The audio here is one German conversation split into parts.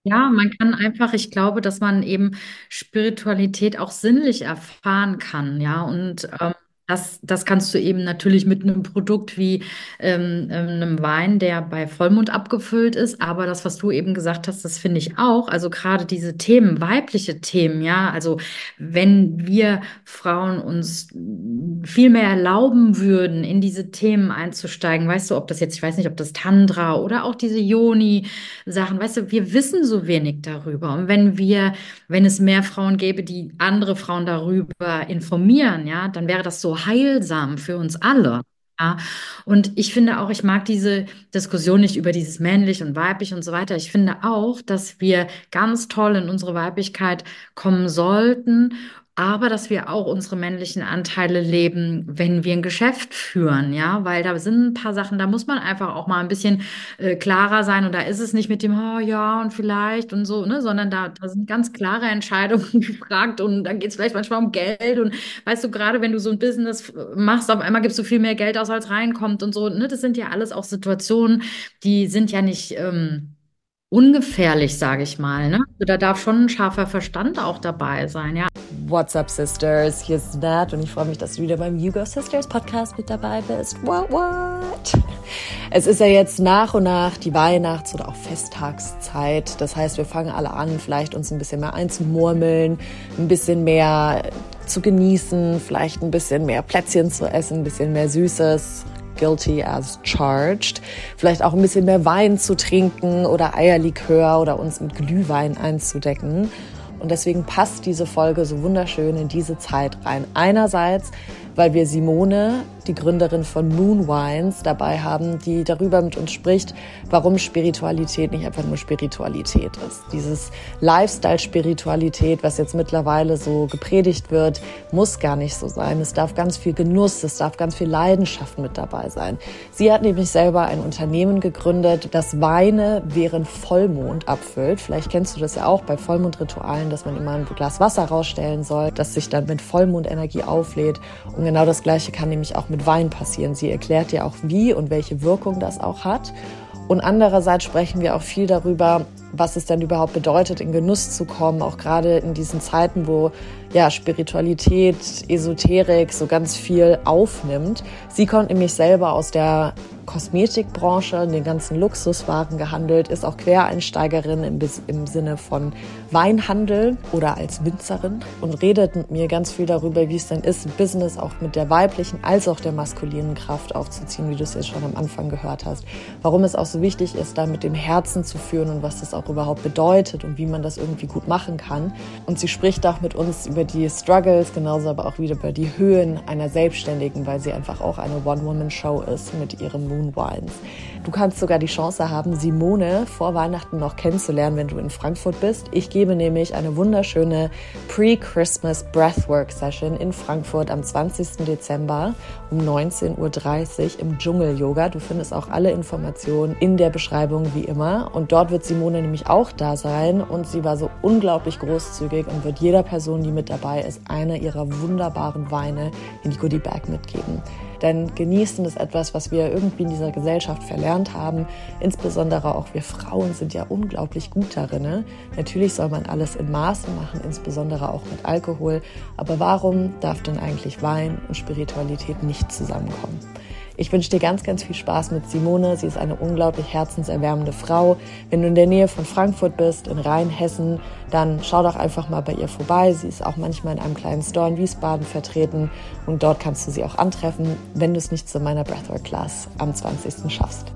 Ja, man kann einfach, ich glaube, dass man eben Spiritualität auch sinnlich erfahren kann, ja. Und das kannst du eben natürlich mit einem Produkt wie einem Wein, der bei Vollmond abgefüllt ist. Aber das, was du eben gesagt hast, das finde ich auch. Also gerade diese Themen, weibliche Themen, ja. Also wenn wir Frauen uns viel mehr erlauben würden, in diese Themen einzusteigen, weißt du, ob das jetzt, ich weiß nicht, ob das Tantra oder auch diese Yoni Sachen. Weißt du, wir wissen so wenig darüber. Und wenn es mehr Frauen gäbe, die andere Frauen darüber informieren, ja, dann wäre das so heilsam für uns alle. Ja, und ich finde auch, ich mag diese Diskussion nicht über dieses männlich und weiblich und so weiter. Ich finde auch, dass wir ganz toll in unsere Weiblichkeit kommen sollten, aber dass wir auch unsere männlichen Anteile leben, wenn wir ein Geschäft führen, ja, weil da sind ein paar Sachen, da muss man einfach auch mal ein bisschen klarer sein und da ist es nicht mit dem, oh ja und vielleicht und so, ne, sondern da sind ganz klare Entscheidungen gefragt und dann geht es vielleicht manchmal um Geld und weißt du, gerade wenn du so ein Business machst, auf einmal gibst du viel mehr Geld aus, als reinkommt und so, ne, das sind ja alles auch Situationen, die sind ja nicht ungefährlich, sage ich mal, ne, also da darf schon ein scharfer Verstand auch dabei sein, ja. What's up, Sisters? Hier ist Nat und ich freue mich, dass du wieder beim You Go Sisters Podcast mit dabei bist. What? Es ist ja jetzt nach und nach die Weihnachts- oder auch Festtagszeit. Das heißt, wir fangen alle an, vielleicht uns ein bisschen mehr einzumurmeln, ein bisschen mehr zu genießen, vielleicht ein bisschen mehr Plätzchen zu essen, ein bisschen mehr Süßes. Guilty as charged. Vielleicht auch ein bisschen mehr Wein zu trinken oder Eierlikör oder uns mit Glühwein einzudecken. Und deswegen passt diese Folge so wunderschön in diese Zeit rein. Einerseits, weil wir Simone, die Gründerin von Moon Wines, dabei haben, die darüber mit uns spricht, warum Spiritualität nicht einfach nur Spiritualität ist. Dieses Lifestyle-Spiritualität, was jetzt mittlerweile so gepredigt wird, muss gar nicht so sein. Es darf ganz viel Genuss, es darf ganz viel Leidenschaft mit dabei sein. Sie hat nämlich selber ein Unternehmen gegründet, das Weine während Vollmond abfüllt. Vielleicht kennst du das ja auch bei Vollmondritualen, dass man immer ein Glas Wasser rausstellen soll, das sich dann mit Vollmondenergie auflädt. Und genau das Gleiche kann nämlich auch mit Wein passieren. Sie erklärt dir auch, wie und welche Wirkung das auch hat. Und andererseits sprechen wir auch viel darüber, was es denn überhaupt bedeutet, in Genuss zu kommen, auch gerade in diesen Zeiten, wo ja Spiritualität, Esoterik so ganz viel aufnimmt. Sie kommt nämlich selber aus der Kosmetikbranche, in den ganzen Luxuswaren gehandelt, ist auch Quereinsteigerin im Sinne von Weinhandel oder als Winzerin und redet mit mir ganz viel darüber, wie es denn ist, Business auch mit der weiblichen als auch der maskulinen Kraft aufzuziehen, wie du es jetzt schon am Anfang gehört hast. Warum es auch so wichtig ist, da mit dem Herzen zu führen und was das auch überhaupt bedeutet und wie man das irgendwie gut machen kann. Und sie spricht auch mit uns über die Struggles, genauso aber auch wieder über die Höhen einer Selbstständigen, weil sie einfach auch eine One-Woman-Show ist mit ihrem Moon Wines. Du kannst sogar die Chance haben, Simone vor Weihnachten noch kennenzulernen, wenn du in Frankfurt bist. Ich gebe nämlich eine wunderschöne Pre-Christmas Breathwork Session in Frankfurt am 20. Dezember um 19:30 Uhr im Dschungel-Yoga. Du findest auch alle Informationen in der Beschreibung wie immer. Und dort wird Simone nämlich auch da sein. Und sie war so unglaublich großzügig und wird jeder Person, die mit dabei ist, eine ihrer wunderbaren Weine in die Goodie Bag mitgeben. Denn Genießen ist etwas, was wir irgendwie in dieser Gesellschaft verlernt haben. Insbesondere auch wir Frauen sind ja unglaublich gut darin. Ne? Natürlich soll man alles in Maßen machen, insbesondere auch mit Alkohol. Aber warum darf denn eigentlich Wein und Spiritualität nicht zusammenkommen? Ich wünsche dir ganz, ganz viel Spaß mit Simone. Sie ist eine unglaublich herzenserwärmende Frau. Wenn du in der Nähe von Frankfurt bist, in Rheinhessen, dann schau doch einfach mal bei ihr vorbei. Sie ist auch manchmal in einem kleinen Store in Wiesbaden vertreten und dort kannst du sie auch antreffen, wenn du es nicht zu meiner Breathwork Class am 20. schaffst.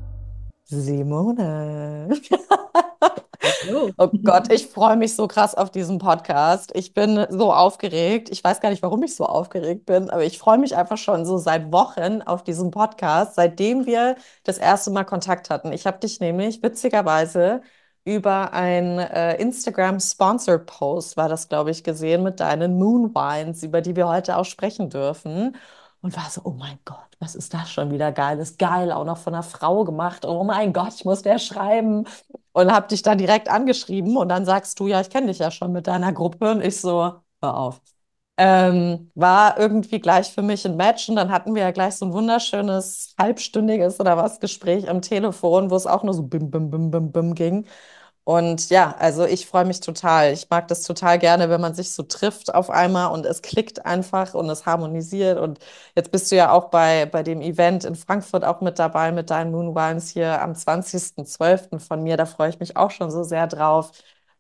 Simone. Hallo. Oh Gott, ich freue mich so krass auf diesen Podcast. Ich bin so aufgeregt. Ich weiß gar nicht, warum ich so aufgeregt bin, aber ich freue mich einfach schon so seit Wochen auf diesen Podcast, seitdem wir das erste Mal Kontakt hatten. Ich habe dich nämlich witzigerweise über ein Instagram Sponsored Post, war das, glaube ich, gesehen mit deinen Moon Wines, über die wir heute auch sprechen dürfen. Und war so, oh mein Gott, was ist das schon wieder Geiles? Geil, auch noch von einer Frau gemacht. Oh mein Gott, ich muss der schreiben. Und habe dich dann direkt angeschrieben und dann sagst du, ja, ich kenne dich ja schon mit deiner Gruppe und ich so, hör auf. War irgendwie gleich für mich ein Match und dann hatten wir ja gleich so ein wunderschönes halbstündiges oder was Gespräch am Telefon, wo es auch nur so bim, bim, bim, bim, bim ging. Und ja, also ich freue mich total. Ich mag das total gerne, wenn man sich so trifft auf einmal und es klickt einfach und es harmonisiert. Und jetzt bist du ja auch bei dem Event in Frankfurt auch mit dabei mit deinen Moonwines hier am 20.12. von mir. Da freue ich mich auch schon so sehr drauf.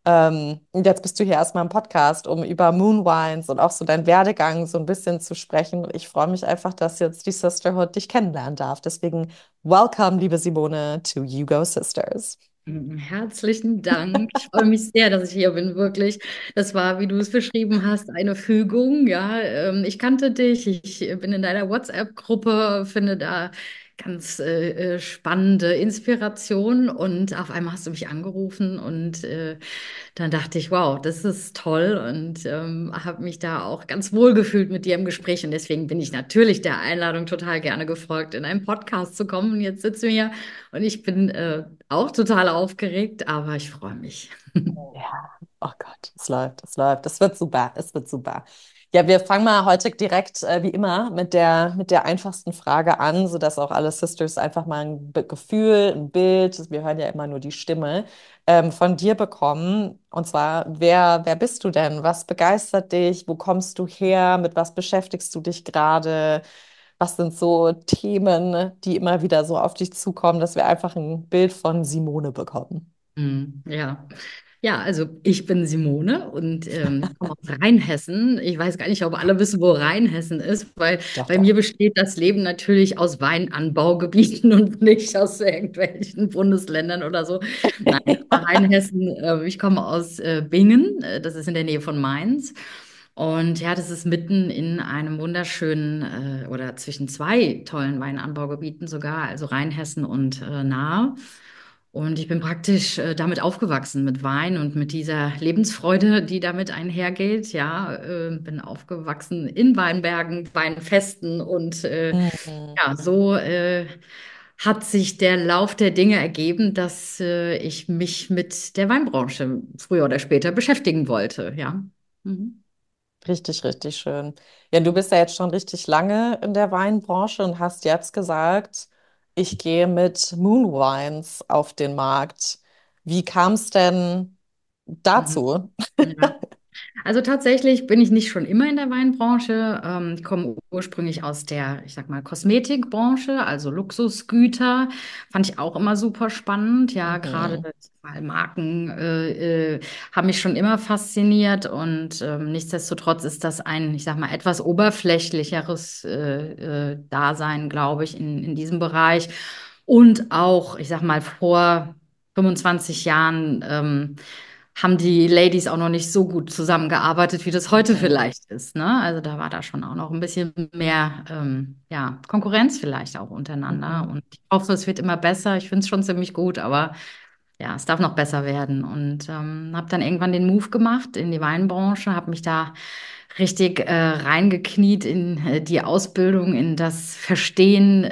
Und jetzt bist du hier erstmal im Podcast, um über Moonwines und auch so deinen Werdegang so ein bisschen zu sprechen. Und ich freue mich einfach, dass jetzt die Sisterhood dich kennenlernen darf. Deswegen, welcome, liebe Simone, to You Go Sisters. Herzlichen Dank. Ich freue mich sehr, dass ich hier bin, wirklich. Das war, wie du es beschrieben hast, eine Fügung. Ja, ich kannte dich. Ich bin in deiner WhatsApp-Gruppe, finde da ganz spannende Inspiration und auf einmal hast du mich angerufen und dann dachte ich, wow, das ist toll und habe mich da auch ganz wohl gefühlt mit dir im Gespräch und deswegen bin ich natürlich der Einladung total gerne gefolgt, in einen Podcast zu kommen. Und jetzt sitzen wir hier und ich bin auch total aufgeregt, aber ich freue mich. Ja, oh Gott, es läuft, es läuft. Es wird super, es wird super. Ja, wir fangen mal heute direkt, wie immer, mit der einfachsten Frage an, sodass auch alle Sisters einfach mal ein Gefühl, ein Bild, wir hören ja immer nur die Stimme, von dir bekommen. Und zwar, wer bist du denn? Was begeistert dich? Wo kommst du her? Mit was beschäftigst du dich gerade? Was sind so Themen, die immer wieder so auf dich zukommen, dass wir einfach ein Bild von Simone bekommen? Ja. Ja, also ich bin Simone und komme aus Rheinhessen. Ich weiß gar nicht, ob alle wissen, wo Rheinhessen ist, weil Doch, bei doch. mir besteht das Leben natürlich aus Weinanbaugebieten und nicht aus irgendwelchen Bundesländern oder so. Nein, aber Rheinhessen, ich komme aus Bingen, das ist in der Nähe von Mainz. Und ja, das ist mitten in einem wunderschönen oder zwischen zwei tollen Weinanbaugebieten sogar, also Rheinhessen und Nahe. Und ich bin praktisch damit aufgewachsen, mit Wein und mit dieser Lebensfreude, die damit einhergeht. Ja, bin aufgewachsen in Weinbergen, Weinfesten und Mhm. ja, so hat sich der Lauf der Dinge ergeben, dass ich mich mit der Weinbranche früher oder später beschäftigen wollte. Ja. Mhm. Richtig, richtig schön. Ja, du bist ja jetzt schon richtig lange in der Weinbranche und hast jetzt gesagt, ich gehe mit Moon Wines auf den Markt. Wie kam es denn Mhm. dazu? Ja. Also tatsächlich bin ich nicht schon immer in der Weinbranche. Ich komme ursprünglich aus der, ich sag mal, Kosmetikbranche, also Luxusgüter. Fand ich auch immer super spannend. Ja, gerade Mhm. weil Marken haben mich schon immer fasziniert und nichtsdestotrotz ist das ein, ich sag mal, etwas oberflächlicheres Dasein, glaube ich, in diesem Bereich. Und auch, ich sag mal, vor 25 Jahren. Haben die Ladies auch noch nicht so gut zusammengearbeitet, wie das heute Mhm. vielleicht ist, ne? Also da war da schon auch noch ein bisschen mehr, ja, Konkurrenz vielleicht auch untereinander. Mhm. Und ich hoffe, es wird immer besser. Ich finde es schon ziemlich gut, aber ja, es darf noch besser werden. Und habe dann irgendwann den Move gemacht in die Weinbranche, habe mich da richtig reingekniet in die Ausbildung, in das Verstehen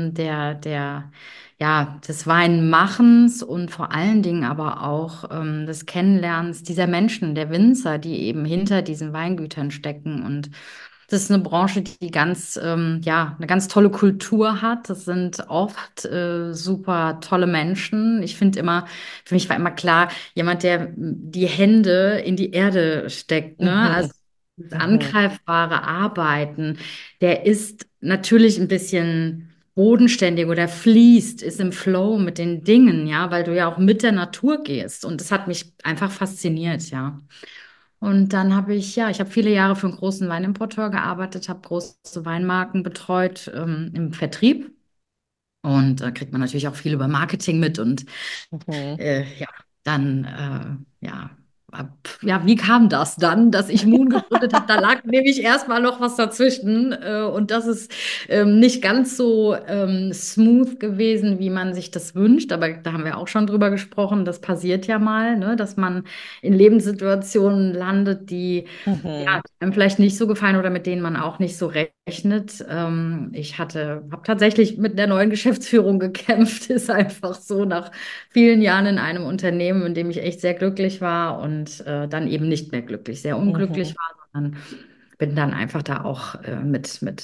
ja, des Weinmachens und vor allen Dingen aber auch des Kennenlernens dieser Menschen, der Winzer, die eben hinter diesen Weingütern stecken. Und das ist eine Branche, die ja, eine ganz tolle Kultur hat. Das sind oft super tolle Menschen. Ich finde immer, für mich war immer klar, jemand, der die Hände in die Erde steckt, ne? Also Mhm. das Mhm. angreifbare Arbeiten, der ist natürlich ein bisschen bodenständig oder fließt, ist im Flow mit den Dingen, ja, weil du ja auch mit der Natur gehst. Und das hat mich einfach fasziniert, ja. Und dann habe ich, ja, ich habe viele Jahre für einen großen Weinimporteur gearbeitet, habe große Weinmarken betreut im Vertrieb. Und da kriegt man natürlich auch viel über Marketing mit und Mhm. ja, dann, ja, ja, wie kam das dann, dass ich Moon gegründet habe? Da lag nämlich erstmal noch was dazwischen und das ist nicht ganz so smooth gewesen, wie man sich das wünscht, aber da haben wir auch schon drüber gesprochen, das passiert ja mal, ne, dass man in Lebenssituationen landet, die ja, Mhm. die einem vielleicht nicht so gefallen oder mit denen man auch nicht so rechnet. Habe tatsächlich mit der neuen Geschäftsführung gekämpft, ist einfach so nach vielen Jahren in einem Unternehmen, in dem ich echt sehr glücklich war und dann eben nicht mehr glücklich, sehr unglücklich Mhm. war, sondern bin dann einfach da auch mit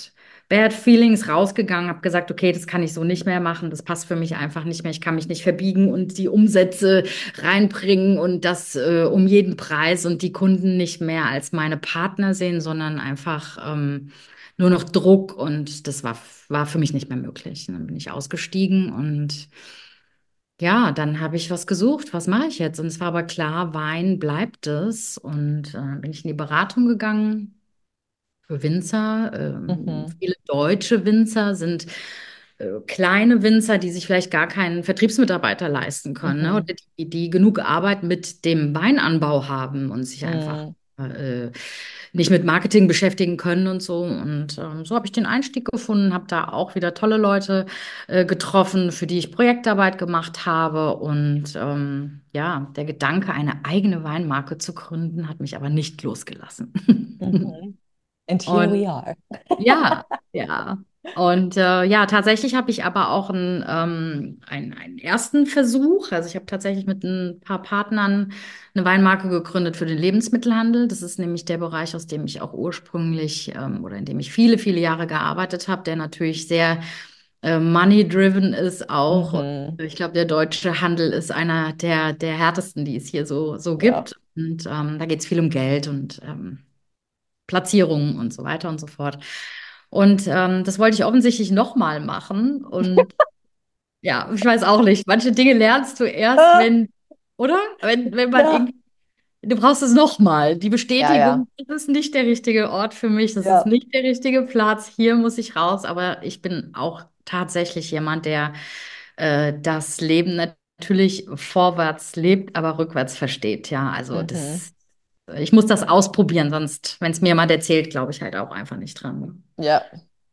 Bad Feelings rausgegangen, habe gesagt, okay, das kann ich so nicht mehr machen, das passt für mich einfach nicht mehr, ich kann mich nicht verbiegen und die Umsätze reinbringen und das um jeden Preis und die Kunden nicht mehr als meine Partner sehen, sondern einfach nur noch Druck und das war für mich nicht mehr möglich. Und dann bin ich ausgestiegen und ja, dann habe ich was gesucht, was mache ich jetzt? Und es war aber klar, Wein bleibt es und bin ich in die Beratung gegangen für Winzer. Mhm. Viele deutsche Winzer sind kleine Winzer, die sich vielleicht gar keinen Vertriebsmitarbeiter leisten können, ne? Mhm. Oder die genug Arbeit mit dem Weinanbau haben und sich einfach Mhm. nicht mit Marketing beschäftigen können und so. Und so habe ich den Einstieg gefunden, habe da auch wieder tolle Leute getroffen, für die ich Projektarbeit gemacht habe. Und ja, der Gedanke, eine eigene Weinmarke zu gründen, hat mich aber nicht losgelassen. Mhm. And here Und we are. ja, ja. Und ja, tatsächlich habe ich aber auch einen ersten Versuch. Also ich habe tatsächlich mit ein paar Partnern eine Weinmarke gegründet für den Lebensmittelhandel. Das ist nämlich der Bereich, aus dem ich auch ursprünglich oder in dem ich viele, viele Jahre gearbeitet habe, der natürlich sehr money-driven ist auch. Und Mhm. ich glaube, der deutsche Handel ist einer der härtesten, die es hier so Ja. gibt. Und da geht es viel um Geld und Platzierungen und so weiter und so fort. Und das wollte ich offensichtlich nochmal machen. Und ja, ich weiß auch nicht. Manche Dinge lernst du erst, Ah, wenn, oder? Wenn man ja. irgendwie, du brauchst es nochmal. Die Ja, ja. Bestätigung, das ist nicht der richtige Ort für mich, das ist Ja. nicht der richtige Platz. Hier muss ich raus. Aber ich bin auch tatsächlich jemand, der das Leben natürlich vorwärts lebt, aber rückwärts versteht. Ja, also Mhm. das. Ich muss das ausprobieren, sonst, wenn es mir jemand erzählt, glaube ich halt auch einfach nicht dran. Ja.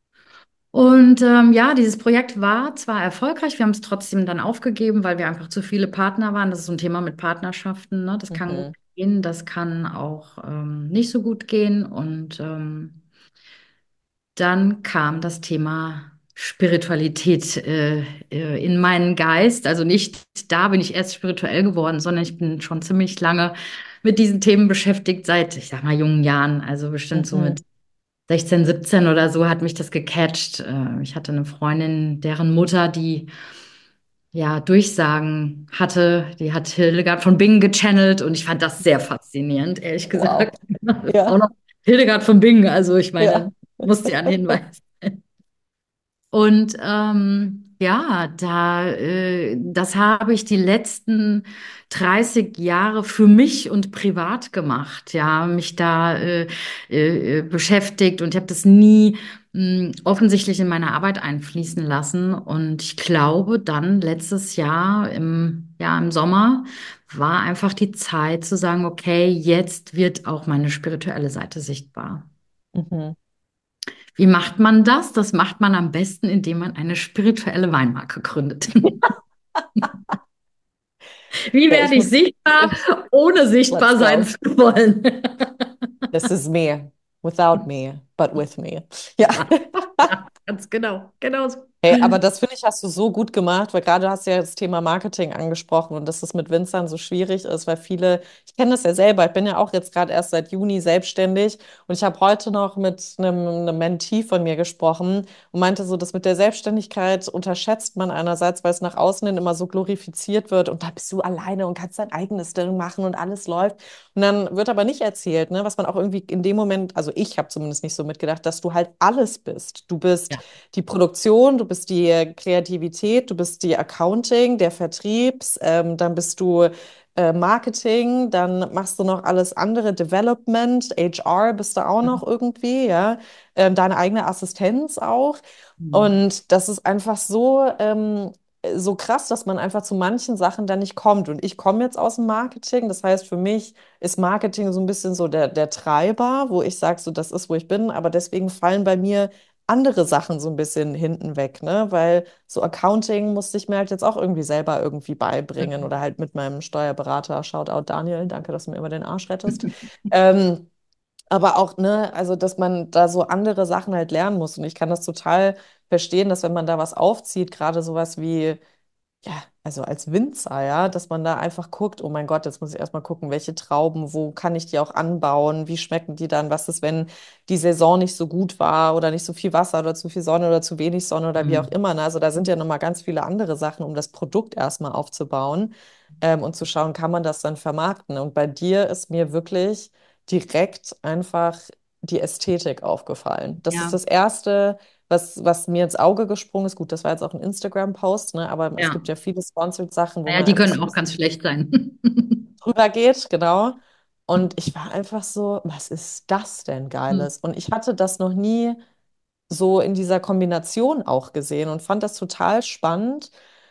Und ja, dieses Projekt war zwar erfolgreich, wir haben es trotzdem dann aufgegeben, weil wir einfach zu viele Partner waren. Das ist so ein Thema mit Partnerschaften, ne? Das kann gut Mhm. gehen, das kann auch nicht so gut gehen. Und dann kam das Thema Spiritualität in meinen Geist. Also nicht da bin ich erst spirituell geworden, sondern ich bin schon ziemlich lange mit diesen Themen beschäftigt, seit, ich sag mal, jungen Jahren. Also bestimmt so Mhm. mit 16, 17 oder so hat mich das gecatcht. Ich hatte eine Freundin, deren Mutter, die ja Durchsagen hatte, die hat Hildegard von Bingen gechannelt und ich fand das sehr faszinierend, ehrlich Wow. gesagt. Auch Ja. noch Hildegard von Bingen, also ich Ja. meine, musste ja einen Hinweis. Und ja, das habe ich die letzten 30 Jahre für mich und privat gemacht, ja, mich da beschäftigt und ich habe das nie offensichtlich in meine Arbeit einfließen lassen. Und ich glaube, dann letztes Jahr ja, im Sommer war einfach die Zeit zu sagen, okay, jetzt wird auch meine spirituelle Seite sichtbar. Mhm. Wie macht man das? Das macht man am besten, indem man eine spirituelle Weinmarke gründet. Wie Ja, werde ich ich muss. sichtbar, ohne Let's sichtbar sein go. zu wollen? This is me. Without me, but with me. Ja. Ja, ja, ganz genau. Genau so. Hey, aber das finde ich, hast du so gut gemacht, weil gerade hast du ja das Thema Marketing angesprochen und dass das mit Winzern so schwierig ist, weil viele, ich kenne das ja selber, ich bin ja auch jetzt gerade erst seit Juni selbstständig und ich habe heute noch mit einem Mentee von mir gesprochen und meinte so, dass mit der Selbstständigkeit unterschätzt man einerseits, weil es nach außen hin immer so glorifiziert wird und da bist du alleine und kannst dein eigenes Ding machen und alles läuft. Und dann wird aber nicht erzählt, ne, was man auch irgendwie in dem Moment, also ich habe zumindest nicht so mitgedacht, dass du halt alles bist. Du bist Ja. die Produktion, du bist die Kreativität, du bist die Accounting, der Vertriebs, dann bist du Marketing, dann machst du noch alles andere, Development, HR bist du auch noch irgendwie, ja, deine eigene Assistenz auch. Mhm. Und das ist einfach so krass, dass man einfach zu manchen Sachen dann nicht kommt. Und ich komme jetzt aus dem Marketing. Das heißt, für mich ist Marketing so ein bisschen so der Treiber, wo ich sage, so das ist, wo ich bin. Aber deswegen fallen bei mir andere Sachen so ein bisschen hinten weg, ne? Weil so Accounting musste ich mir halt jetzt auch irgendwie selber irgendwie beibringen oder halt mit meinem Steuerberater, Shoutout Daniel, danke, dass du mir immer den Arsch rettest. Ähm, aber auch, ne, also dass man da so andere Sachen halt lernen muss. Und ich kann das total verstehen, dass wenn man da was aufzieht, gerade sowas wie ja, also als Winzer, ja, dass man da einfach guckt, oh mein Gott, jetzt muss ich erstmal gucken, welche Trauben, wo kann ich die auch anbauen, wie schmecken die dann, was ist, wenn die Saison nicht so gut war oder nicht so viel Wasser oder zu viel Sonne oder zu wenig Sonne oder wie auch Mhm. immer. Ne? Also da sind ja nochmal ganz viele andere Sachen, um das Produkt erstmal aufzubauen, und zu schauen, kann man das dann vermarkten. Und bei dir ist mir wirklich direkt einfach die Ästhetik aufgefallen. Das ist Ja, das Erste, was mir ins Auge gesprungen ist. Gut, das war jetzt auch ein Instagram-Post, ne? Aber es ja. gibt ja viele Sponsored-Sachen, wo Naja, man die einfach können so ein auch bisschen ganz schlecht sein. drüber geht, genau. Und ich war einfach so, was ist das denn Geiles? Und ich hatte das noch nie so in dieser Kombination auch gesehen und fand das total spannend,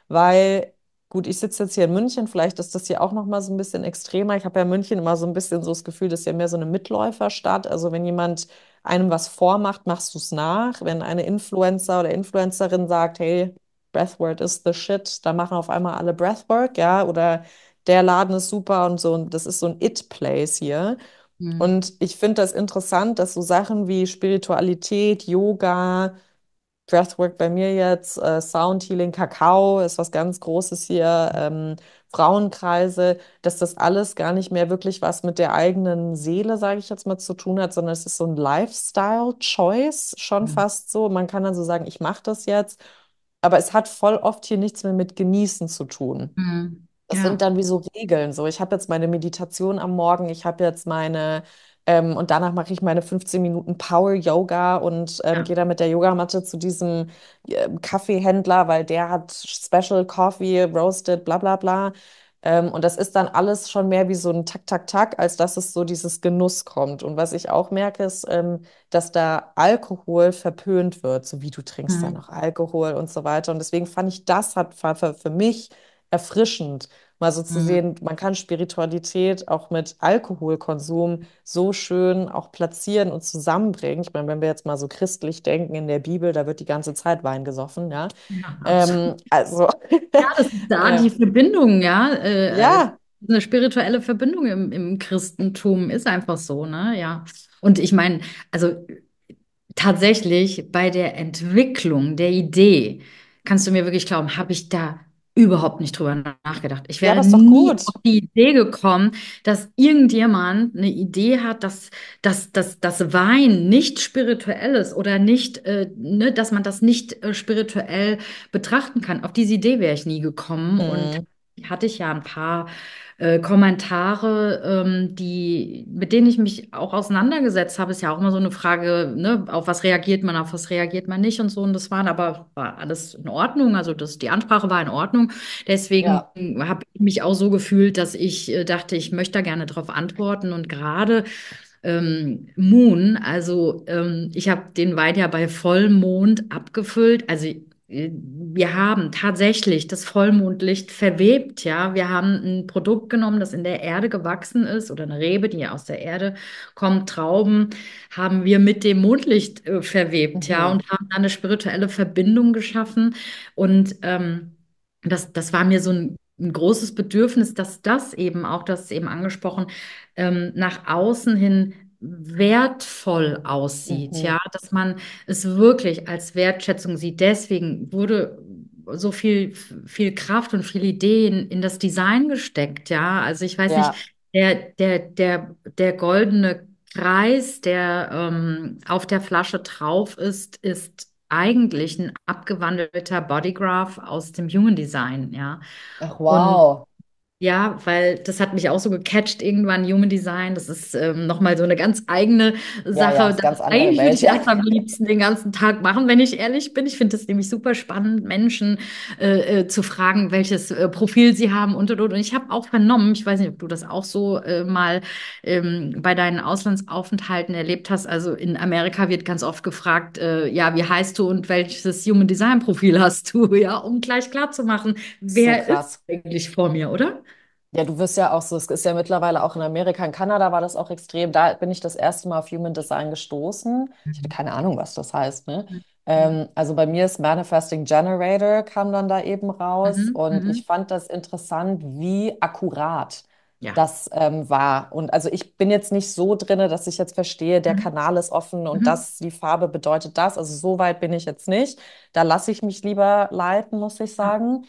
weil, gut, ich sitze jetzt hier in München, vielleicht ist das hier auch noch mal so ein bisschen extremer. Ich habe ja in München immer so ein bisschen so das Gefühl, das ist ja mehr so eine Mitläuferstadt. Also wenn jemand einem was vormacht, machst du es nach. Wenn eine Influencer oder Influencerin sagt, hey, Breathwork is the shit, dann machen auf einmal alle Breathwork, ja, oder der Laden ist super und so. Und das ist so ein It-Place hier. Mhm. Und ich finde das interessant, dass so Sachen wie Spiritualität, Yoga, Breathwork bei mir jetzt, Sound Healing, Kakao ist was ganz Großes hier, Frauenkreise, dass das alles gar nicht mehr wirklich was mit der eigenen Seele, sage ich jetzt mal, zu tun hat, sondern es ist so ein Lifestyle-Choice, schon fast so. Man kann dann so sagen, ich mache das jetzt, aber es hat voll oft hier nichts mehr mit Genießen zu tun. Mhm. Das sind Ja. dann wie so Regeln. So, ich habe jetzt meine Meditation am Morgen, ich habe jetzt meine, und danach mache ich meine 15 Minuten Power Yoga und Ja. gehe dann mit der Yogamatte zu diesem Kaffeehändler, weil der hat Special Coffee, Roasted, bla bla bla. Und das ist dann alles schon mehr wie so ein Tak, Tak, Tak, als dass es so dieses Genuss kommt. Und was ich auch merke, ist, dass da Alkohol verpönt wird, so wie du trinkst da Mhm. noch Alkohol und so weiter. Und deswegen fand ich, das hat für mich erfrischend mal so zu Mhm. sehen, man kann Spiritualität auch mit Alkoholkonsum so schön auch platzieren und zusammenbringen. Ich meine, wenn wir jetzt mal so christlich denken, in der Bibel, da wird die ganze Zeit Wein gesoffen, ja. Ja, absolut. Also, Ja, das ist da äh, die Verbindung, ja. ja, Eine spirituelle Verbindung im Christentum ist einfach so, ne? Ja. Und ich meine, also tatsächlich bei der Entwicklung der Idee, kannst du mir wirklich glauben, habe ich da überhaupt nicht drüber nachgedacht. Ich ja, wäre aber ist doch nie auf gut. die Idee gekommen, dass irgendjemand eine Idee hat, dass Wein nicht spirituell ist oder nicht, ne, dass man das nicht spirituell betrachten kann. Auf diese Idee wäre ich nie gekommen und Hm, hatte ich ja ein paar Kommentare, mit denen ich mich auch auseinandergesetzt habe, ist ja auch immer so eine Frage, ne, auf was reagiert man nicht und so. Und das war alles in Ordnung. Also die Ansprache war in Ordnung. Deswegen ja. habe ich mich auch so gefühlt, dass ich dachte, ich möchte da gerne darauf antworten. Und gerade Moon, also ich habe den Wein ja bei Vollmond abgefüllt. Also wir haben tatsächlich das Vollmondlicht verwebt, ja. Wir haben ein Produkt genommen, das in der Erde gewachsen ist oder eine Rebe, die ja aus der Erde kommt, Trauben, haben wir mit dem Mondlicht verwebt, ja, Mhm. und haben da eine spirituelle Verbindung geschaffen. Und das war mir so ein großes Bedürfnis, dass das eben auch, das ist eben angesprochen, nach außen hin wertvoll aussieht, Mhm. ja, dass man es wirklich als Wertschätzung sieht. Deswegen wurde so viel Kraft und viel Ideen in das Design gesteckt, ja. Also ich weiß nicht, Ja. der goldene Kreis, der auf der Flasche drauf ist eigentlich ein abgewandelter Bodygraph aus dem Human Design, ja. Ach, Und wow. ja, weil das hat mich auch so gecatcht irgendwann, Human Design. Das ist nochmal so eine ganz eigene Ja, ja, Sache. ist ganz andere Eigentlich würde Welt, ich ja. das am liebsten den ganzen Tag machen, wenn ich ehrlich bin. Ich finde es nämlich super spannend, Menschen zu fragen, welches Profil sie haben und. Und ich habe auch vernommen, ich weiß nicht, ob du das auch so mal bei deinen Auslandsaufenthalten erlebt hast. Also in Amerika wird ganz oft gefragt, ja, wie heißt du und welches Human Design Profil hast du, ja, um gleich klar zu machen, So wer ist krass. eigentlich vor mir, oder? Ja, du wirst ja auch so, es ist ja mittlerweile auch in Amerika, in Kanada war das auch extrem. Da bin ich das erste Mal auf Human Design gestoßen. Ich hatte Mhm. keine Ahnung, was das heißt, ne? Ja. Also bei mir ist Manifesting Generator kam dann da eben raus Mhm. und ich Mhm. fand das interessant, wie akkurat Ja. das war. Und also ich bin jetzt nicht so drinne, dass ich jetzt verstehe, der Mhm. Kanal ist offen und Mhm. das, die Farbe bedeutet das. Also so weit bin ich jetzt nicht. Da lasse ich mich lieber leiten, muss ich Ja. sagen.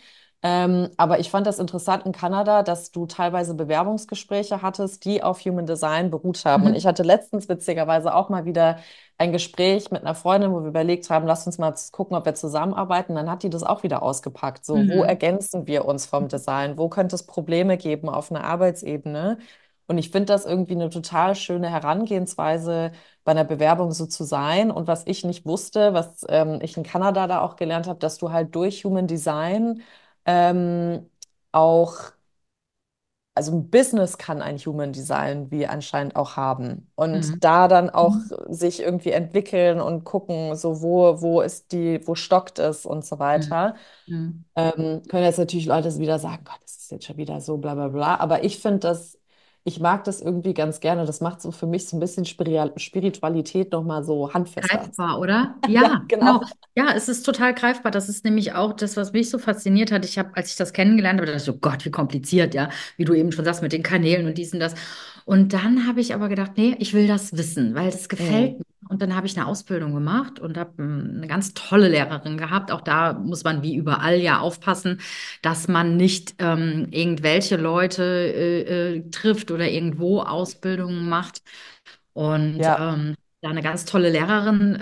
Aber ich fand das interessant in Kanada, dass du teilweise Bewerbungsgespräche hattest, die auf Human Design beruht haben. Und ich Mhm. hatte letztens witzigerweise auch mal wieder ein Gespräch mit einer Freundin, wo wir überlegt haben, lass uns mal gucken, ob wir zusammenarbeiten. Dann hat die das auch wieder ausgepackt. So, wo Mhm. ergänzen wir uns vom Design? Wo könnte es Probleme geben auf einer Arbeitsebene? Und ich finde das irgendwie eine total schöne Herangehensweise, bei einer Bewerbung so zu sein. Und was ich nicht wusste, was ich in Kanada da auch gelernt habe, dass du halt durch Human Design ähm, auch, also ein Business kann ein Human Design wie anscheinend auch haben. Und Mhm. da dann auch Mhm. sich irgendwie entwickeln und gucken, so wo ist wo stockt es und so Mhm. weiter. Mhm. Können jetzt natürlich Leute wieder sagen, Gott, das ist jetzt schon wieder so bla bla bla. Aber ich finde das, ich mag das irgendwie ganz gerne. Das macht so für mich so ein bisschen Spiritualität nochmal so handfester. Greifbar, oder? Ja, Ja, genau. genau. Ja, es ist total greifbar. Das ist nämlich auch das, was mich so fasziniert hat. Ich habe, als ich das kennengelernt habe, dachte ich so, Gott, wie kompliziert, ja, wie du eben schon sagst, mit den Kanälen und dies und das. Und dann habe ich aber gedacht, nee, ich will das wissen, weil das gefällt Mhm. mir. Und dann habe ich eine Ausbildung gemacht und habe eine ganz tolle Lehrerin gehabt. Auch da muss man wie überall ja aufpassen, dass man nicht irgendwelche Leute trifft oder irgendwo Ausbildungen macht. Und Ja, da eine ganz tolle Lehrerin,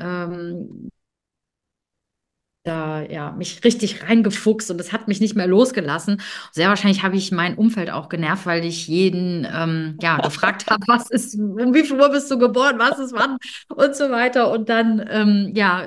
da ja mich richtig reingefuchst und das hat mich nicht mehr losgelassen. Sehr wahrscheinlich habe ich mein Umfeld auch genervt, weil ich jeden ja gefragt habe, was ist, um wie viel Uhr bist du geboren, was ist wann und so weiter und dann ja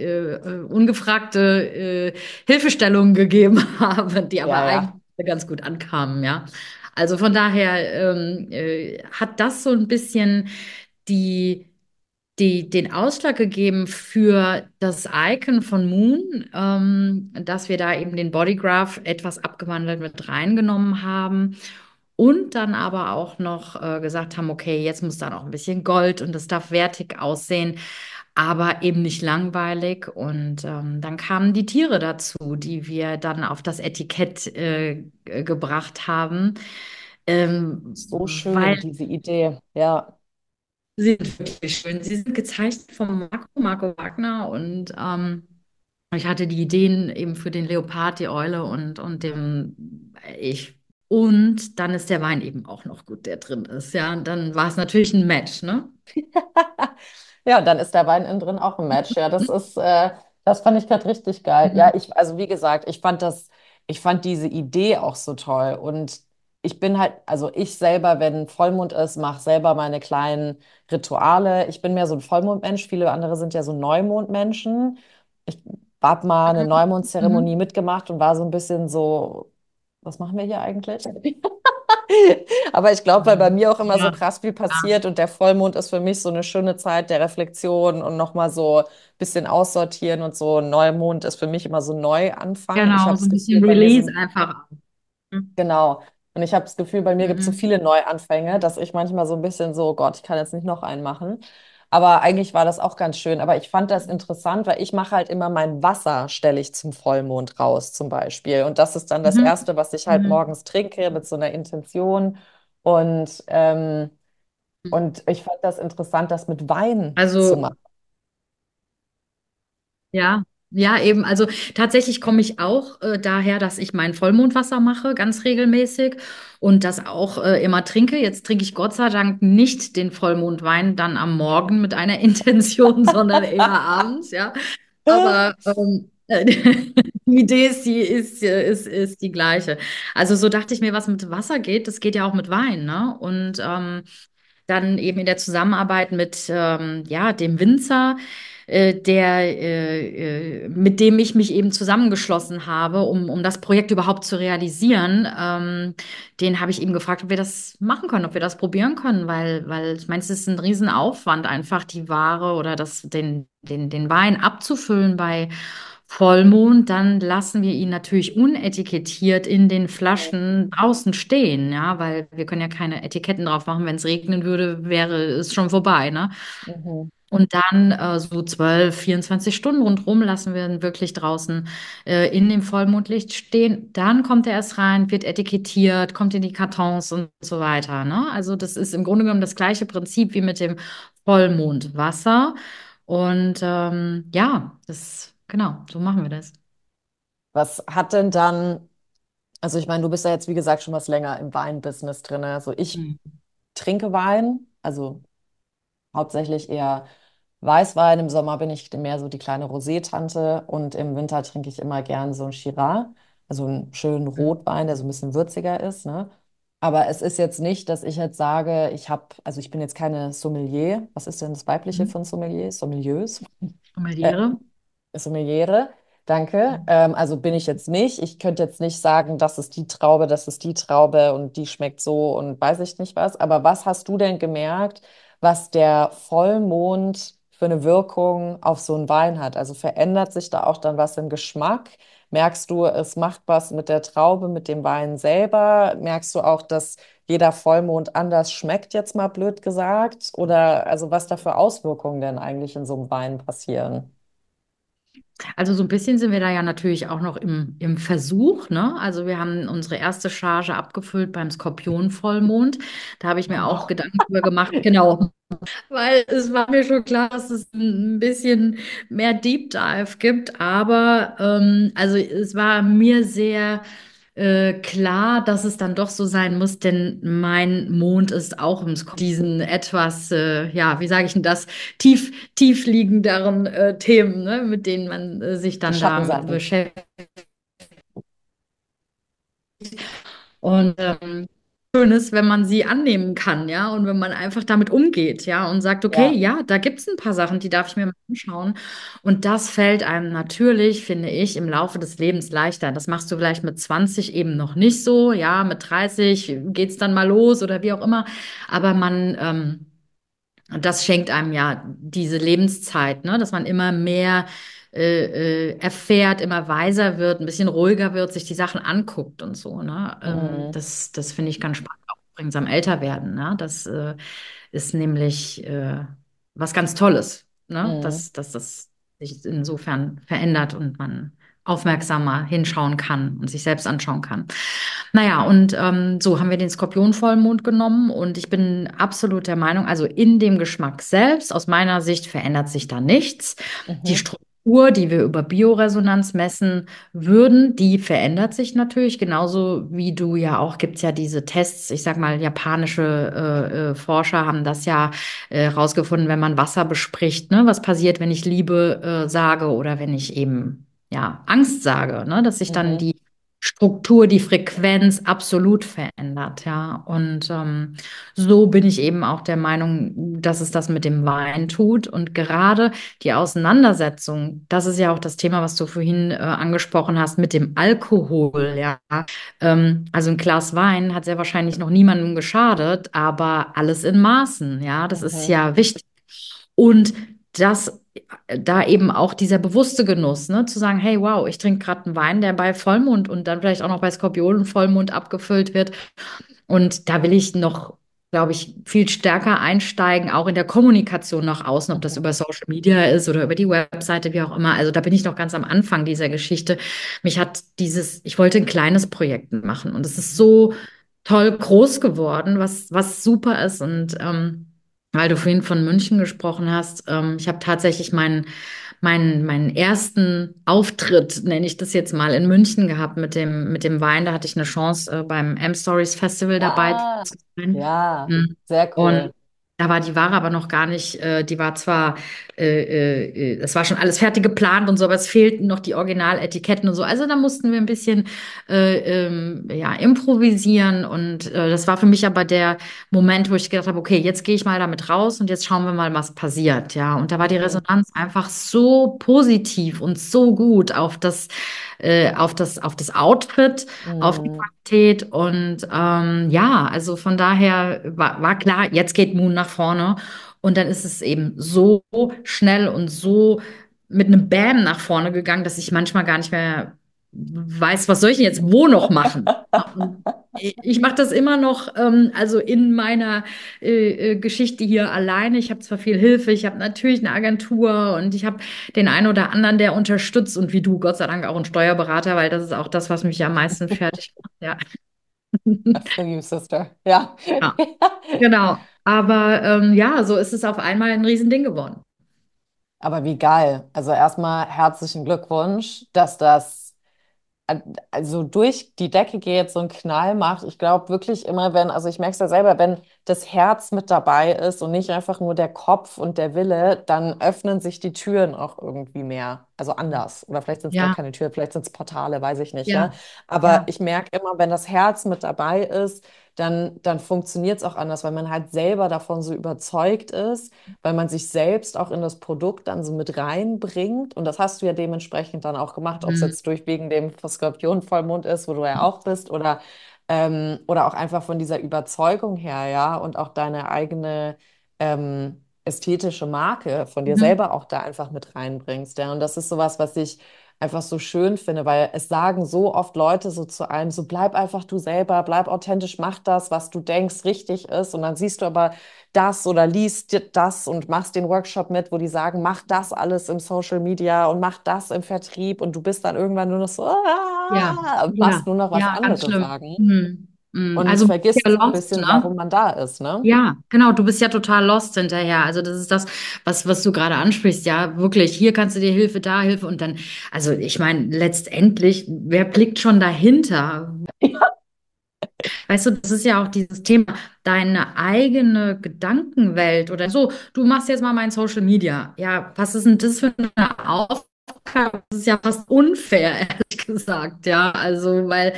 ungefragte Hilfestellungen gegeben habe, die ja, aber eigentlich ja. ganz gut ankamen, ja. Also von daher hat das so ein bisschen die den Ausschlag gegeben für das Icon von Moon, dass wir da eben den Bodygraph etwas abgewandelt mit reingenommen haben und dann aber auch noch gesagt haben, okay, jetzt muss da noch ein bisschen Gold und das darf wertig aussehen, aber eben nicht langweilig. Und dann kamen die Tiere dazu, die wir dann auf das Etikett gebracht haben. So Weil schön, diese Idee. Ja. Sie sind wirklich schön. Sie sind gezeichnet von Marco Wagner und ich hatte die Ideen eben für den Leopard, die Eule und dem ich. Und dann ist der Wein eben auch noch gut, der drin ist. Ja, und dann war es natürlich ein Match, ne? Ja, und dann ist der Wein innen drin auch ein Match. Ja, das fand ich gerade richtig geil. Ja, Mhm. also wie gesagt, ich fand diese Idee auch so toll. Und ich bin halt, also ich selber, wenn Vollmond ist, mache selber meine kleinen Rituale. Ich bin mehr so ein Vollmondmensch. Viele andere sind ja so Neumondmenschen. Ich habe mal eine Neumondzeremonie Mhm. mitgemacht und war so ein bisschen so, was machen wir hier eigentlich? Aber ich glaube, weil bei mir auch immer so Ja, krass viel ja, passiert und der Vollmond ist für mich so eine schöne Zeit der Reflexion und nochmal so ein bisschen aussortieren und so. Neumond ist für mich immer so Neuanfang. Ich genau, habe so das ein Gefühl, bisschen bei mir Release sind, einfach. genau. Und ich habe das Gefühl, bei mir gibt es so Mhm. viele Neuanfänge, dass ich manchmal so ein bisschen so, Gott, ich kann jetzt nicht noch einen machen. Aber eigentlich war das auch ganz schön. Aber ich fand das interessant, weil ich mache halt immer mein Wasser, stelle ich zum Vollmond raus, zum Beispiel. Und das ist dann das Mhm. Erste, was ich halt Mhm. morgens trinke, mit so einer Intention. Und und ich fand das interessant, das mit Wein zu Also machen. ja, ja, eben. Also tatsächlich komme ich auch daher, dass ich mein Vollmondwasser mache, ganz regelmäßig und das auch immer trinke. Jetzt trinke ich Gott sei Dank nicht den Vollmondwein dann am Morgen mit einer Intention, sondern eher abends, ja. Aber die Idee ist die gleiche. Also so dachte ich mir, was mit Wasser geht, das geht ja auch mit Wein, ne? Und dann eben in der Zusammenarbeit mit ja, dem Winzer, mit dem ich mich eben zusammengeschlossen habe, um das Projekt überhaupt zu realisieren. Den habe ich eben gefragt, ob wir das machen können, ob wir das probieren können, weil ich meine, es ist ein Riesenaufwand, einfach die Ware oder den Wein abzufüllen bei Vollmond, dann lassen wir ihn natürlich unetikettiert in den Flaschen draußen stehen, ja, weil wir können ja keine Etiketten drauf machen. Wenn es regnen würde, wäre es schon vorbei, ne? Mhm. Und dann so 12, 24 Stunden rundherum lassen wir ihn wirklich draußen in dem Vollmondlicht stehen. Dann kommt er erst rein, wird etikettiert, kommt in die Kartons und so weiter, ne? Also das ist im Grunde genommen das gleiche Prinzip wie mit dem Vollmondwasser. Und ja, genau, so machen wir das. Was hat denn dann Also ich meine, du bist ja jetzt, wie gesagt, schon was länger im Weinbusiness drin. Also ich Mhm. trinke Wein, also hauptsächlich eher Weißwein. Im Sommer bin ich mehr so die kleine Rosé-Tante und im Winter trinke ich immer gern so einen Shiraz, also einen schönen Rotwein, der so ein bisschen würziger ist, ne? Aber es ist jetzt nicht, dass ich jetzt sage, also ich bin jetzt keine Sommelier. Was ist denn das Weibliche Mhm. von Sommelier? Sommeliers? Sommeliere. Sommeliere, danke. Also bin ich jetzt nicht. Ich könnte jetzt nicht sagen, das ist die Traube und die schmeckt so und weiß ich nicht was. Aber was hast du denn gemerkt, was der Vollmond für eine Wirkung auf so einen Wein hat? Also verändert sich da auch dann was im Geschmack? Merkst du, es macht was mit der Traube, mit dem Wein selber? Merkst du auch, dass jeder Vollmond anders schmeckt, jetzt mal blöd gesagt? Oder also was da für Auswirkungen denn eigentlich in so einem Wein passieren? Also so ein bisschen sind wir da ja natürlich auch noch im Versuch, ne? Also wir haben unsere erste Charge abgefüllt beim Skorpion-Vollmond. Da habe ich mir auch Oh. Gedanken drüber gemacht, genau, weil es war mir schon klar, dass es ein bisschen mehr Deep Dive gibt, aber also es war mir sehr klar, dass es dann doch so sein muss, denn mein Mond ist auch im diesen etwas, ja, wie sage ich denn das, tief liegenderen Themen, ne, mit denen man sich Die dann da Schattenseiten. beschäftigt. Und schön ist, wenn man sie annehmen kann, ja, und wenn man einfach damit umgeht, ja, und sagt, okay, Ja. ja, da gibt es ein paar Sachen, die darf ich mir mal anschauen. Und das fällt einem natürlich, finde ich, im Laufe des Lebens leichter. Das machst du vielleicht mit 20 eben noch nicht so, ja, mit 30 geht's dann mal los oder wie auch immer. Aber das schenkt einem ja diese Lebenszeit, ne? Dass man immer mehr erfährt, immer weiser wird, ein bisschen ruhiger wird, sich die Sachen anguckt und so, ne? Mhm. Das finde ich ganz spannend, auch übrigens am Älterwerden, ne? Das ist nämlich was ganz Tolles, ne? Mhm. Dass das sich insofern verändert und man aufmerksamer hinschauen kann und sich selbst anschauen kann. Naja, und so haben wir den Skorpion-Vollmond genommen und ich bin absolut der Meinung, also in dem Geschmack selbst, aus meiner Sicht verändert sich da nichts. Die Mhm. Struktur, die wir über Bioresonanz messen würden, die verändert sich natürlich, genauso wie du ja auch, gibt's ja diese Tests, ich sag mal, japanische Forscher haben das ja rausgefunden, wenn man Wasser bespricht, ne, was passiert, wenn ich Liebe sage oder wenn ich eben ja Angst sage, ne, dass sich dann Mhm. die Struktur, die Frequenz absolut verändert, ja. Und so bin ich eben auch der Meinung, dass es das mit dem Wein tut. Und gerade die Auseinandersetzung, das ist ja auch das Thema, was du vorhin angesprochen hast, mit dem Alkohol, ja. Also ein Glas Wein hat sehr wahrscheinlich noch niemandem geschadet, aber alles in Maßen, ja. Das ist Mhm. ja wichtig. Und das, da eben auch dieser bewusste Genuss, ne, zu sagen, hey, wow, ich trinke gerade einen Wein, der bei Vollmond und dann vielleicht auch noch bei Skorpionen Vollmond abgefüllt wird. Und da will ich noch, glaube ich, viel stärker einsteigen, auch in der Kommunikation nach außen, ob das Mhm. über Social Media ist oder über die Webseite, wie auch immer. Also da bin ich noch ganz am Anfang dieser Geschichte. Ich wollte ein kleines Projekt machen und es ist Mhm. so toll groß geworden, was super ist. Und weil du vorhin von München gesprochen hast, ich habe tatsächlich meinen ersten Auftritt, nenne ich das jetzt mal, in München gehabt mit dem Wein. Da hatte ich eine Chance, beim M-Stories Festival dabei Ah, zu sein. ja, Mhm. sehr Und cool. da war die Ware aber noch gar nicht, die war zwar, es war schon alles fertig geplant und so, aber es fehlten noch die Originaletiketten und so. Also da mussten wir ein bisschen ja, improvisieren und das war für mich aber der Moment, wo ich gedacht habe, okay, jetzt gehe ich mal damit raus und jetzt schauen wir mal, was passiert. Ja, und da war die Mhm. Resonanz einfach so positiv und so gut auf das Outfit, auf die Mhm. Qualität und ja, also von daher war klar, jetzt geht Moon nach vorne und dann ist es eben so schnell und so mit einem Bam nach vorne gegangen, dass ich manchmal gar nicht mehr weiß, was soll ich denn jetzt wo noch machen? Und ich mache das immer noch, also in meiner Geschichte hier alleine. Ich habe zwar viel Hilfe, ich habe natürlich eine Agentur und ich habe den einen oder anderen, der unterstützt und wie du, Gott sei Dank auch einen Steuerberater, weil das ist auch das, was mich am meisten fertig macht. Ja, I feel you, sister. Ja. ja, genau. Aber ja, so ist es auf einmal ein Riesending geworden. Aber wie geil. Also erstmal herzlichen Glückwunsch, dass das also durch die Decke geht, so einen Knall macht. Ich glaube wirklich immer, wenn, also ich merke es ja selber, wenn das Herz mit dabei ist und nicht einfach nur der Kopf und der Wille, dann öffnen sich die Türen auch irgendwie mehr. Also anders. Oder vielleicht sind es gar Ja, keine Türen, vielleicht sind es Portale, weiß ich nicht, ja. ja, Aber ja. ich merke immer, wenn das Herz mit dabei ist, dann funktioniert es auch anders, weil man halt selber davon so überzeugt ist, weil man sich selbst auch in das Produkt dann so mit reinbringt. Und das hast du ja dementsprechend dann auch gemacht, ob es Mhm. jetzt durch wegen dem Skorpion-Vollmond ist, wo du ja auch bist, oder auch einfach von dieser Überzeugung her, ja, und auch deine eigene ästhetische Marke von dir Mhm. selber auch da einfach mit reinbringst. Ja. Und das ist sowas, was ich einfach so schön finde, weil es sagen so oft Leute so zu einem, so bleib einfach du selber, bleib authentisch, mach das, was du denkst richtig ist. Und dann siehst du aber das oder liest das und machst den Workshop mit, wo die sagen, mach das alles im Social Media und mach das im Vertrieb und du bist dann irgendwann nur noch so, Ja, und machst ja, nur noch, was ja, ganz andere schlimm. sagen Mhm. Mhm. und Also du bist vergisst ja so ein lost, bisschen, ne? warum man da ist, ne? Ja, genau, du bist ja total lost hinterher. Also das ist das, was du gerade ansprichst. Ja, wirklich, hier kannst du dir Hilfe, da Hilfe und dann, also ich meine, letztendlich, wer blickt schon dahinter? Weißt du, das ist ja auch dieses Thema, deine eigene Gedankenwelt oder so. Du machst jetzt mal mein Social Media. Ja, was ist denn das für eine Aufgabe? Das ist ja fast unfair, ehrlich gesagt. Ja, also, weil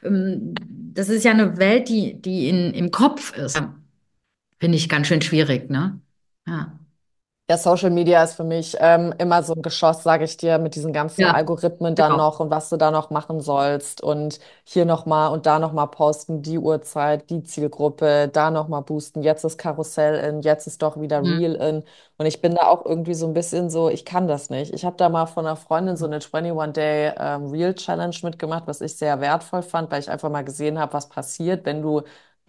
das ist ja eine Welt, die im Kopf ist. Ja, finde ich ganz schön schwierig, ne? Ja, Ja, Social Media ist für mich immer so ein Geschoss, sage ich dir, mit diesen ganzen ja, Algorithmen dann genau. noch und was du da noch machen sollst und hier nochmal und da nochmal posten, die Uhrzeit, die Zielgruppe, da nochmal boosten, jetzt ist Karussell in, jetzt ist doch wieder Mhm. Reel in und ich bin da auch irgendwie so ein bisschen so, ich kann das nicht. Ich habe da mal von einer Freundin so eine 21-Day Reel Challenge mitgemacht, was ich sehr wertvoll fand, weil ich einfach mal gesehen habe, was passiert, wenn du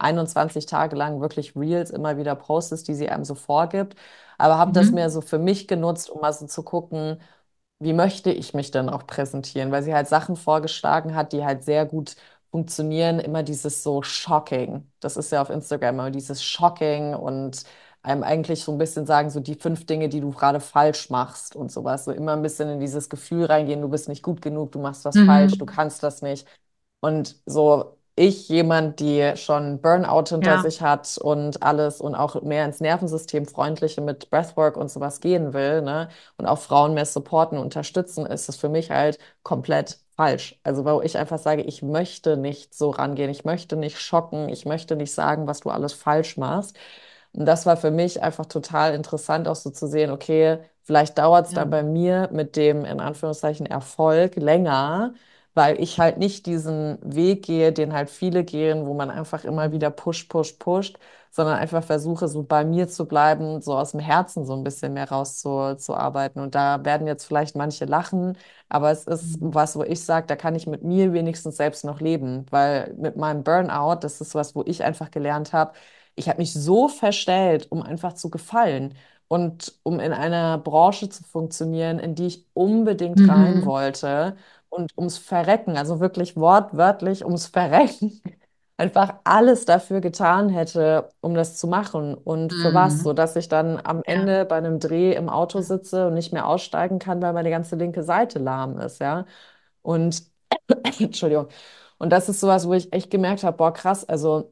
21 Tage lang wirklich Reels immer wieder postest, die sie einem so vorgibt. Aber habe das mehr Mhm. so für mich genutzt, um mal so zu gucken, wie möchte ich mich denn auch präsentieren, weil sie halt Sachen vorgeschlagen hat, die halt sehr gut funktionieren. Immer dieses so Shocking. Das ist ja auf Instagram immer dieses Shocking und einem eigentlich so ein bisschen sagen, so die 5 Dinge, die du gerade falsch machst und sowas. So immer ein bisschen in dieses Gefühl reingehen, du bist nicht gut genug, du machst was falsch, du Mhm. kannst das nicht. Und so ich, jemand, die schon Burnout hinter Ja, sich hat und alles und auch mehr ins Nervensystem freundliche mit Breathwork und sowas gehen will, ne, und auch Frauen mehr supporten und unterstützen, ist es für mich halt komplett falsch. Also, wo ich einfach sage, ich möchte nicht so rangehen, ich möchte nicht schocken, ich möchte nicht sagen, was du alles falsch machst. Und das war für mich einfach total interessant, auch so zu sehen, okay, vielleicht dauert es dann ja. bei mir mit dem in Anführungszeichen Erfolg länger, weil ich halt nicht diesen Weg gehe, den halt viele gehen, wo man einfach immer wieder pusht, sondern einfach versuche, so bei mir zu bleiben, so aus dem Herzen so ein bisschen mehr rauszuarbeiten. Und da werden jetzt vielleicht manche lachen, aber es ist Mhm. was, wo ich sage, da kann ich mit mir wenigstens selbst noch leben, weil mit meinem Burnout, das ist was, wo ich einfach gelernt habe, ich habe mich so verstellt, um einfach zu gefallen. Und um in einer Branche zu funktionieren, in die ich unbedingt rein Mhm. wollte und ums Verrecken, also wirklich wortwörtlich ums Verrecken, einfach alles dafür getan hätte, um das zu machen. Und für was? Mhm. Sodass ich dann am Ja. Ende bei einem Dreh im Auto sitze und nicht mehr aussteigen kann, weil meine ganze linke Seite lahm ist, ja. Und, Entschuldigung. Und das ist sowas, wo ich echt gemerkt habe, boah, krass, also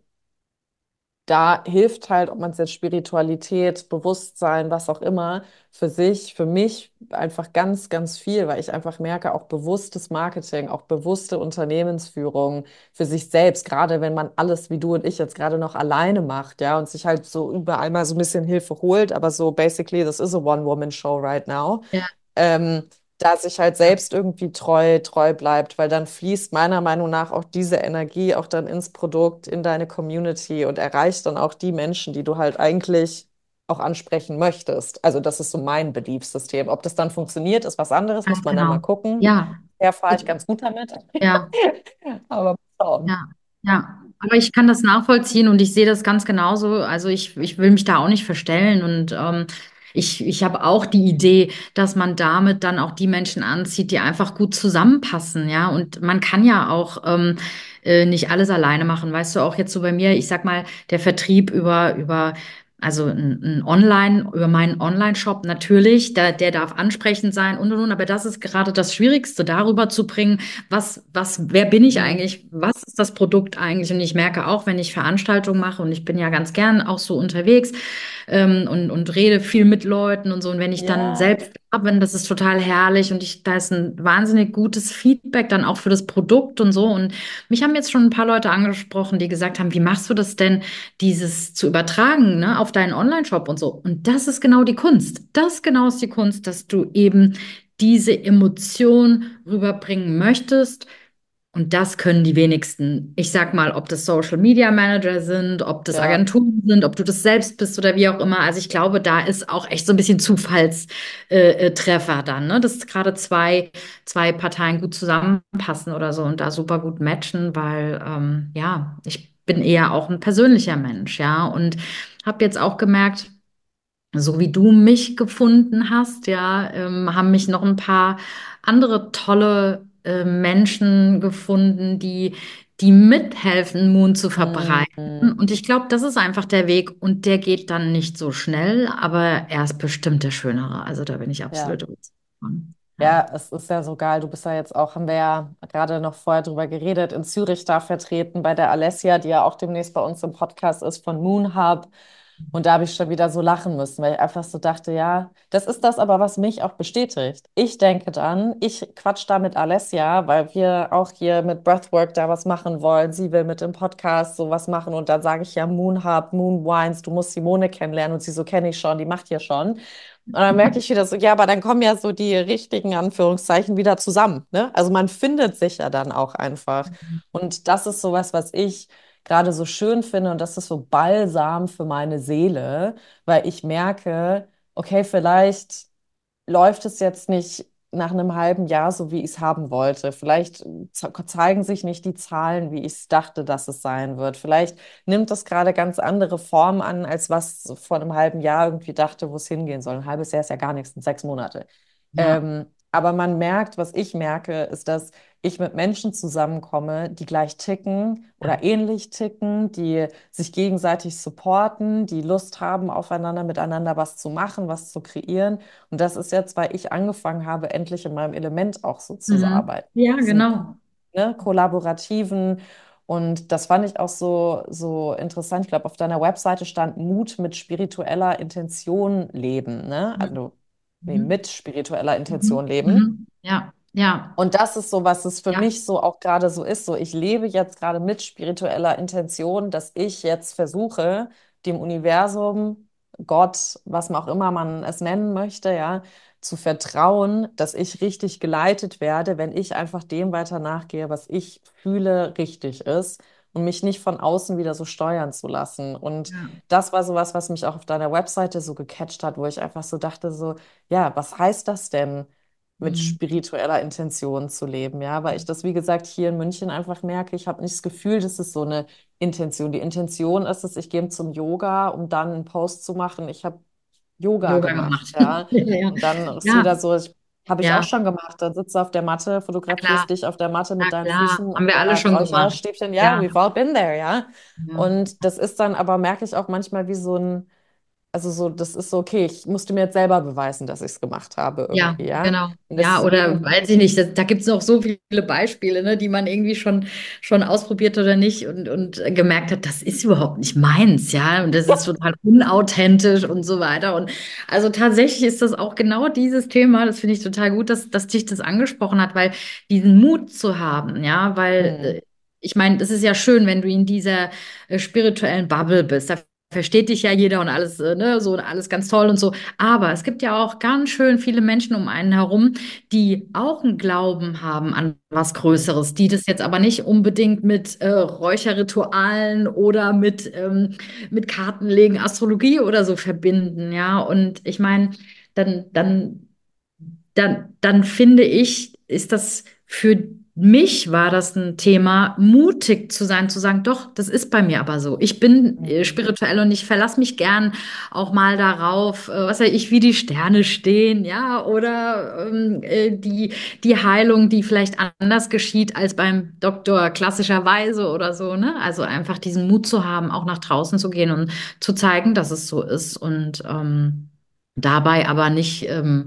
da hilft halt, ob man es jetzt Spiritualität, Bewusstsein, was auch immer, für sich, für mich einfach ganz, ganz viel, weil ich einfach merke, auch bewusstes Marketing, auch bewusste Unternehmensführung für sich selbst, gerade wenn man alles wie du und ich jetzt gerade noch alleine macht, ja, und sich halt so überall mal so ein bisschen Hilfe holt, aber so basically, this is a One-Woman-Show right now, Ja. ähm, da sich halt Ja. selbst irgendwie treu bleibt, weil dann fließt meiner Meinung nach auch diese Energie auch dann ins Produkt, in deine Community und erreicht dann auch die Menschen, die du halt eigentlich auch ansprechen möchtest. Also das ist so mein Beliefssystem. Ob das dann funktioniert, ist was anderes, muss Ganz man dann mal genau. gucken. Ja, Bisher fahre ich ich, ganz gut damit, ja, aber mal schauen. ja, ja. Aber ich kann das nachvollziehen und ich sehe das ganz genauso. Also ich will mich da auch nicht verstellen und ich habe auch die Idee, dass man damit dann auch die Menschen anzieht, die einfach gut zusammenpassen, ja. Und man kann ja auch nicht alles alleine machen. Weißt du, auch jetzt so bei mir, ich sag mal, der Vertrieb über Also ein Online, über meinen Online-Shop natürlich, der darf ansprechend sein und, aber das ist gerade das Schwierigste, darüber zu bringen, wer bin ich Mhm. eigentlich, was ist das Produkt eigentlich? Und ich merke auch, wenn ich Veranstaltungen mache und ich bin ja ganz gern auch so unterwegs, und rede viel mit Leuten und so. Und wenn ich dann Ja, selbst da bin, das ist total herrlich und da ist ein wahnsinnig gutes Feedback dann auch für das Produkt und so. Und mich haben jetzt schon ein paar Leute angesprochen, die gesagt haben, wie machst du das denn, dieses zu übertragen, ne, auf deinen Online-Shop und so. Und das ist genau die Kunst. Das genau ist die Kunst, dass du eben diese Emotion rüberbringen möchtest, und das können die wenigsten. Ich sag mal, ob das Social Media Manager sind, ob das ja, Agenturen sind, ob du das selbst bist oder wie auch immer. Also ich glaube, da ist auch echt so ein bisschen Treffer dann, ne? Dass gerade zwei Parteien gut zusammenpassen oder so und da super gut matchen, weil ja, ich bin eher auch ein persönlicher Mensch, ja. Und habe jetzt auch gemerkt, so wie du mich gefunden hast, ja, haben mich noch ein paar andere tolle Menschen gefunden, die mithelfen, Moon zu verbreiten. mhm. Und ich glaube, das ist einfach der Weg und der geht dann nicht so schnell, aber er ist bestimmt der schönere. Also da bin ich Ja. absolut überzeugt von. Ja. Ja, es ist ja so geil. Du bist ja jetzt auch, haben wir ja gerade noch vorher drüber geredet, in Zürich da vertreten bei der Alessia, die ja auch demnächst bei uns im Podcast ist von Moon Hub. Und da habe ich schon wieder so lachen müssen, weil ich einfach so dachte, ja, das ist das aber, was mich auch bestätigt. Ich denke dann, ich quatsch da mit Alessia, weil wir auch hier mit Breathwork da was machen wollen. Sie will mit dem Podcast sowas machen und dann sage ich ja Moon Hub, Moon Wines, du musst Simone kennenlernen und sie so kenne ich schon, die macht hier schon. Und dann merke ich wieder so, ja, aber dann kommen ja so die richtigen Anführungszeichen wieder zusammen, ne? Also man findet sich ja dann auch einfach. Und das ist sowas, was ich gerade so schön finde und das ist so Balsam für meine Seele, weil ich merke, okay, vielleicht läuft es jetzt nicht nach einem halben Jahr so, wie ich es haben wollte. Vielleicht zeigen sich nicht die Zahlen, wie ich es dachte, dass es sein wird. Vielleicht nimmt es gerade ganz andere Formen an, als was so vor einem halben Jahr irgendwie dachte, wo es hingehen soll. Ein halbes Jahr ist ja gar nichts, sind 6 Monate. Ja. Aber man merkt, was ich merke, ist, dass ich mit Menschen zusammenkomme, die gleich ticken Ja. oder ähnlich ticken, die sich gegenseitig supporten, die Lust haben, aufeinander, miteinander was zu machen, was zu kreieren. Und das ist jetzt, weil ich angefangen habe, endlich in meinem Element auch so zu Mhm. arbeiten. Ja, Diesen, genau. ne, kollaborativen. Und das fand ich auch so interessant. Ich glaube, auf deiner Webseite stand Mut mit spiritueller Intention leben, ne? Mhm. Also, nee, Mhm. mit spiritueller Intention Mhm. leben. Mhm. Ja, ja, Und das ist so, was es für ja. mich so auch gerade so ist. So, ich lebe jetzt gerade mit spiritueller Intention, dass ich jetzt versuche, dem Universum, Gott, was auch immer man es nennen möchte, ja, zu vertrauen, dass ich richtig geleitet werde, wenn ich einfach dem weiter nachgehe, was ich fühle, richtig ist und mich nicht von außen wieder so steuern zu lassen. Und Ja. das war sowas, was mich auch auf deiner Webseite so gecatcht hat, wo ich einfach so dachte, so, ja, was heißt das denn? Mit Mhm. spiritueller Intention zu leben, ja, weil ich das, wie gesagt, hier in München einfach merke, ich habe nicht das Gefühl, das ist so eine Intention. Die Intention ist es, ich gehe zum Yoga, um dann einen Post zu machen, ich habe Yoga Yoga gemacht, gemacht. ja, Ja, ja. und dann ist Ja, wieder so, habe ich auch ja, schon gemacht, dann sitzt du auf der Matte, na klar, fotografierst dich auf der Matte na mit deinen klar. Füßen Haben und wir der alle sagt, schon oh, ja, gemacht. Stäbchen, ja, Ja, we've all been there, ja, ja, und das ist dann aber, merke ich auch manchmal wie so ein, also so, das ist so, okay, ich musste mir jetzt selber beweisen, dass ich es gemacht habe ja, irgendwie, ja, genau. und Ja, oder deswegen, weiß ich nicht, da gibt es noch so viele Beispiele, ne, die man irgendwie schon ausprobiert oder nicht und gemerkt hat, das ist überhaupt nicht meins, ja, und das ist ja. total unauthentisch und so weiter. Und also tatsächlich ist das auch genau dieses Thema, das finde ich total gut, dass dich das angesprochen hat, weil diesen Mut zu haben, ja, weil Hm. ich meine, das ist ja schön, wenn du in dieser spirituellen Bubble bist. Da versteht dich ja jeder und alles, ne, so und alles ganz toll und so. Aber es gibt ja auch ganz schön viele Menschen um einen herum, die auch einen Glauben haben an was Größeres, die das jetzt aber nicht unbedingt mit Räucherritualen oder mit Kartenlegen, Astrologie oder so verbinden, ja. Und ich meine, dann finde ich, ist das für mich war das ein Thema, mutig zu sein, zu sagen, doch, das ist bei mir aber so. Ich bin Mhm. spirituell und ich verlasse mich gern auch mal darauf, was weiß ich, wie die Sterne stehen, ja, oder die Heilung, die vielleicht anders geschieht als beim Doktor klassischerweise oder so, ne? Also einfach diesen Mut zu haben, auch nach draußen zu gehen und zu zeigen, dass es so ist und dabei aber nicht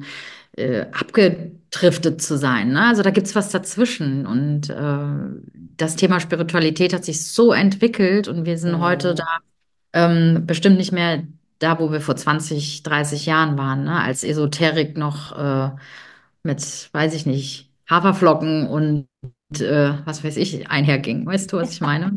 abgedriftet zu sein. Ne? Also da gibt's was dazwischen. Und das Thema Spiritualität hat sich so entwickelt und wir sind heute da Mhm. bestimmt nicht mehr da, wo wir vor 20, 30 Jahren waren, ne? Als Esoterik noch mit, weiß ich nicht, Haferflocken und was weiß ich einherging. Weißt du, was ich meine?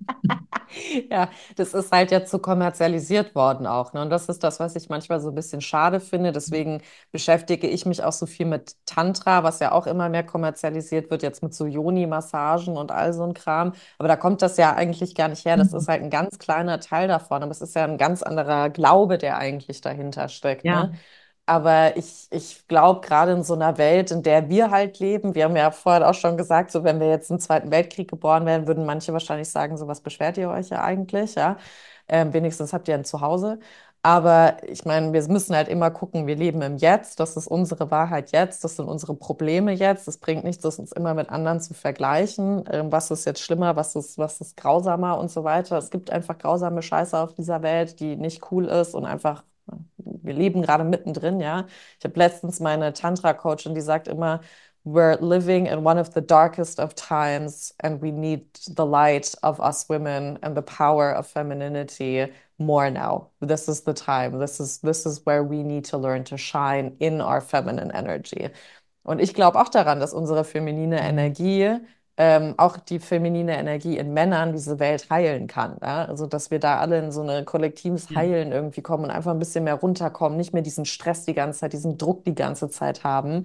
Ja, das ist halt jetzt so kommerzialisiert worden auch, ne? Und das ist das, was ich manchmal so ein bisschen schade finde. Deswegen beschäftige ich mich auch so viel mit Tantra, was ja auch immer mehr kommerzialisiert wird, jetzt mit so Yoni-Massagen und all so ein Kram. Aber da kommt das ja eigentlich gar nicht her. Das ist Mhm. halt ein ganz kleiner Teil davon. Aber es ist ja ein ganz anderer Glaube, der eigentlich dahinter steckt, Ja, ne? Aber ich glaube, gerade in so einer Welt, in der wir halt leben, wir haben ja vorher auch schon gesagt, so wenn wir jetzt im Zweiten Weltkrieg geboren wären, würden manche wahrscheinlich sagen, so was beschwert ihr euch ja eigentlich, ja? Wenigstens habt ihr ein Zuhause. Aber ich meine, wir müssen halt immer gucken, wir leben im Jetzt, das ist unsere Wahrheit jetzt, das sind unsere Probleme jetzt. Es bringt nichts, das uns immer mit anderen zu vergleichen. Was ist jetzt schlimmer, was ist grausamer und so weiter. Es gibt einfach grausame Scheiße auf dieser Welt, die nicht cool ist und einfach wir leben gerade mittendrin, ja. Ich habe letztens meine Tantra-Coachin, die sagt immer, we're living in one of the darkest of times and we need the light of us women and the power of femininity more now. This is the time. This is where we need to learn to shine in our feminine energy. Und ich glaube auch daran, dass unsere feminine Energie, auch die feminine Energie in Männern diese Welt heilen kann. Ja? Also, dass wir da alle in so ein kollektives ja, Heilen irgendwie kommen und einfach ein bisschen mehr runterkommen, nicht mehr diesen Stress die ganze Zeit, diesen Druck die ganze Zeit haben.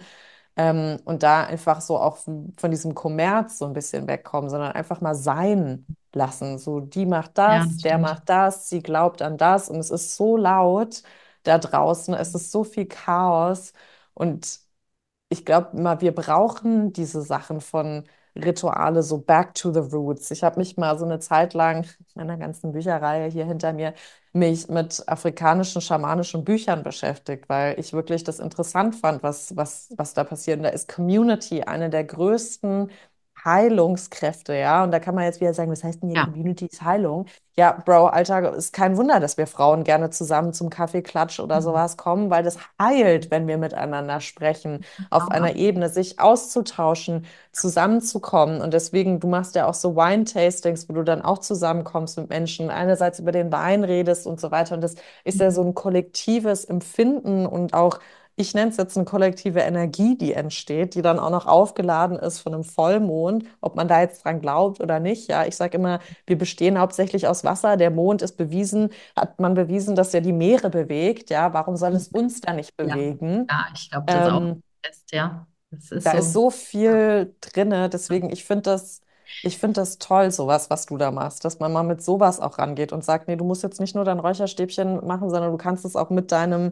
Und da einfach so auch von diesem Kommerz so ein bisschen wegkommen, sondern einfach mal sein lassen. So, die macht ja, das, das der stimmt. macht das, sie glaubt an das und es ist so laut da draußen, es ist so viel Chaos und ich glaube immer, wir brauchen diese Sachen von Rituale, so back to the roots. Ich habe mich mal so eine Zeit lang, in meiner ganzen Bücherreihe hier hinter mir, mich mit afrikanischen, schamanischen Büchern beschäftigt, weil ich wirklich das interessant fand, was da passiert. Und da ist Community eine der größten Heilungskräfte, ja. Und da kann man jetzt wieder sagen, was heißt denn hier Ja. Community ist Heilung? Ja, Bro, Alter, ist kein Wunder, dass wir Frauen gerne zusammen zum Kaffeeklatsch oder Mhm. sowas kommen, weil das heilt, wenn wir miteinander sprechen auf Auch einer Ebene, sich auszutauschen, zusammenzukommen. Und deswegen, du machst ja auch so Wine-Tastings, wo du dann auch zusammenkommst mit Menschen, einerseits über den Wein redest und so weiter. Und das ist ja so ein kollektives Empfinden und auch, ich nenne es jetzt eine kollektive Energie, die entsteht, die dann auch noch aufgeladen ist von einem Vollmond, ob man da jetzt dran glaubt oder nicht. Ja, ich sage immer, wir bestehen hauptsächlich aus Wasser. Der Mond ist bewiesen, hat man bewiesen, dass er die Meere bewegt. Ja, warum soll es uns da nicht ja, bewegen? ja, ich glaube, das auch Ähm, fest, ja. Das ist Da ist so. so viel drinne, deswegen ich finde das toll, sowas, was du da machst, dass man mal mit sowas auch rangeht und sagt, nee, du musst jetzt nicht nur dein Räucherstäbchen machen, sondern du kannst es auch mit deinem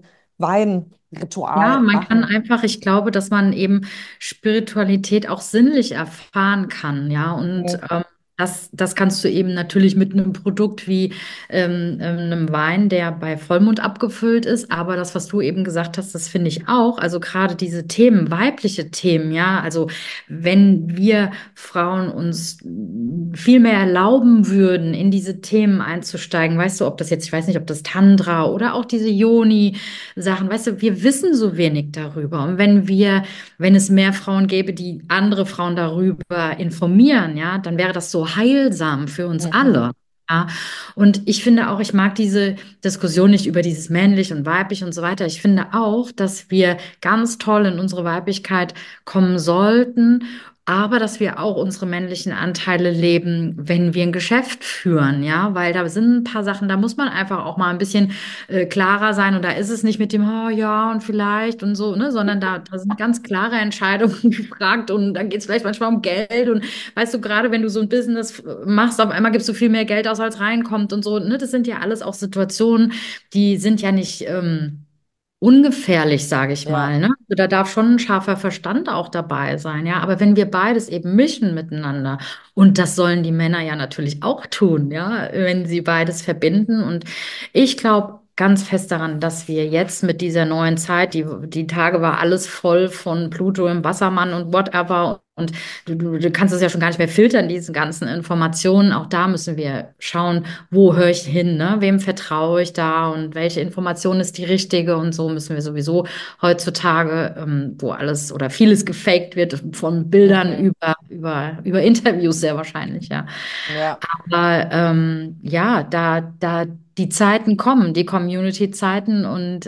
Ja, Weinritual man kann machen. einfach, ich glaube, dass man eben Spiritualität auch sinnlich erfahren kann, ja. Und Mhm. das kannst du eben natürlich mit einem Produkt wie einem Wein, der bei Vollmond abgefüllt ist. Aber das, was du eben gesagt hast, das finde ich auch. Also gerade diese Themen, weibliche Themen, ja. Also wenn wir Frauen uns viel mehr erlauben würden, in diese Themen einzusteigen, weißt du, ob das jetzt, ich weiß nicht, ob das Tantra oder auch diese Yoni Sachen, weißt du, wir wissen so wenig darüber. Und wenn es mehr Frauen gäbe, die andere Frauen darüber informieren, ja, dann wäre das so heilsam für uns alle. Mhm. Ja, und ich finde auch, ich mag diese Diskussion nicht über dieses männlich und weiblich und so weiter. Ich finde auch, dass wir ganz toll in unsere Weiblichkeit kommen sollten, aber dass wir auch unsere männlichen Anteile leben, wenn wir ein Geschäft führen, ja, weil da sind ein paar Sachen, da muss man einfach auch mal ein bisschen klarer sein und da ist es nicht mit dem, oh ja und vielleicht und so, ne, sondern da sind ganz klare Entscheidungen gefragt und dann geht es vielleicht manchmal um Geld und weißt du, gerade wenn du so ein Business machst, auf einmal gibst du viel mehr Geld aus, als reinkommt und so, ne, das sind ja alles auch Situationen, die sind ja nicht, ungefährlich, sage ich Ja, mal, ne? Also da darf schon ein scharfer Verstand auch dabei sein, ja. Aber wenn wir beides eben mischen miteinander, und das sollen die Männer ja natürlich auch tun, ja, wenn sie beides verbinden. Und ich glaube ganz fest daran, dass wir jetzt mit dieser neuen Zeit, die Tage war alles voll von Pluto im Wassermann und whatever. Und du kannst es ja schon gar nicht mehr filtern, diese ganzen Informationen. Auch da müssen wir schauen, wo höre ich hin, ne? Wem vertraue ich da und welche Information ist die richtige und so müssen wir sowieso heutzutage, wo alles oder vieles gefaked wird, von Bildern mhm. über Interviews sehr wahrscheinlich, ja. Ja, Aber ja, da die Zeiten kommen, die Community-Zeiten und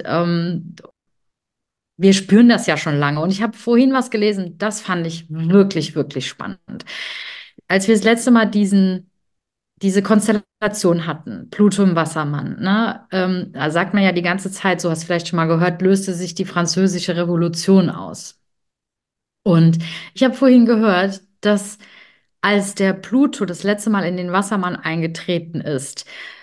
wir spüren das ja schon lange. Und ich habe vorhin was gelesen, das fand ich wirklich, wirklich spannend. Als wir das letzte Mal diese Konstellation hatten, Pluto im Wassermann, ne? Da sagt man ja die ganze Zeit, so hast du vielleicht schon mal gehört, löste sich die Französische Revolution aus. Und ich habe vorhin gehört, dass als der Pluto das letzte Mal in den Wassermann eingetreten ist,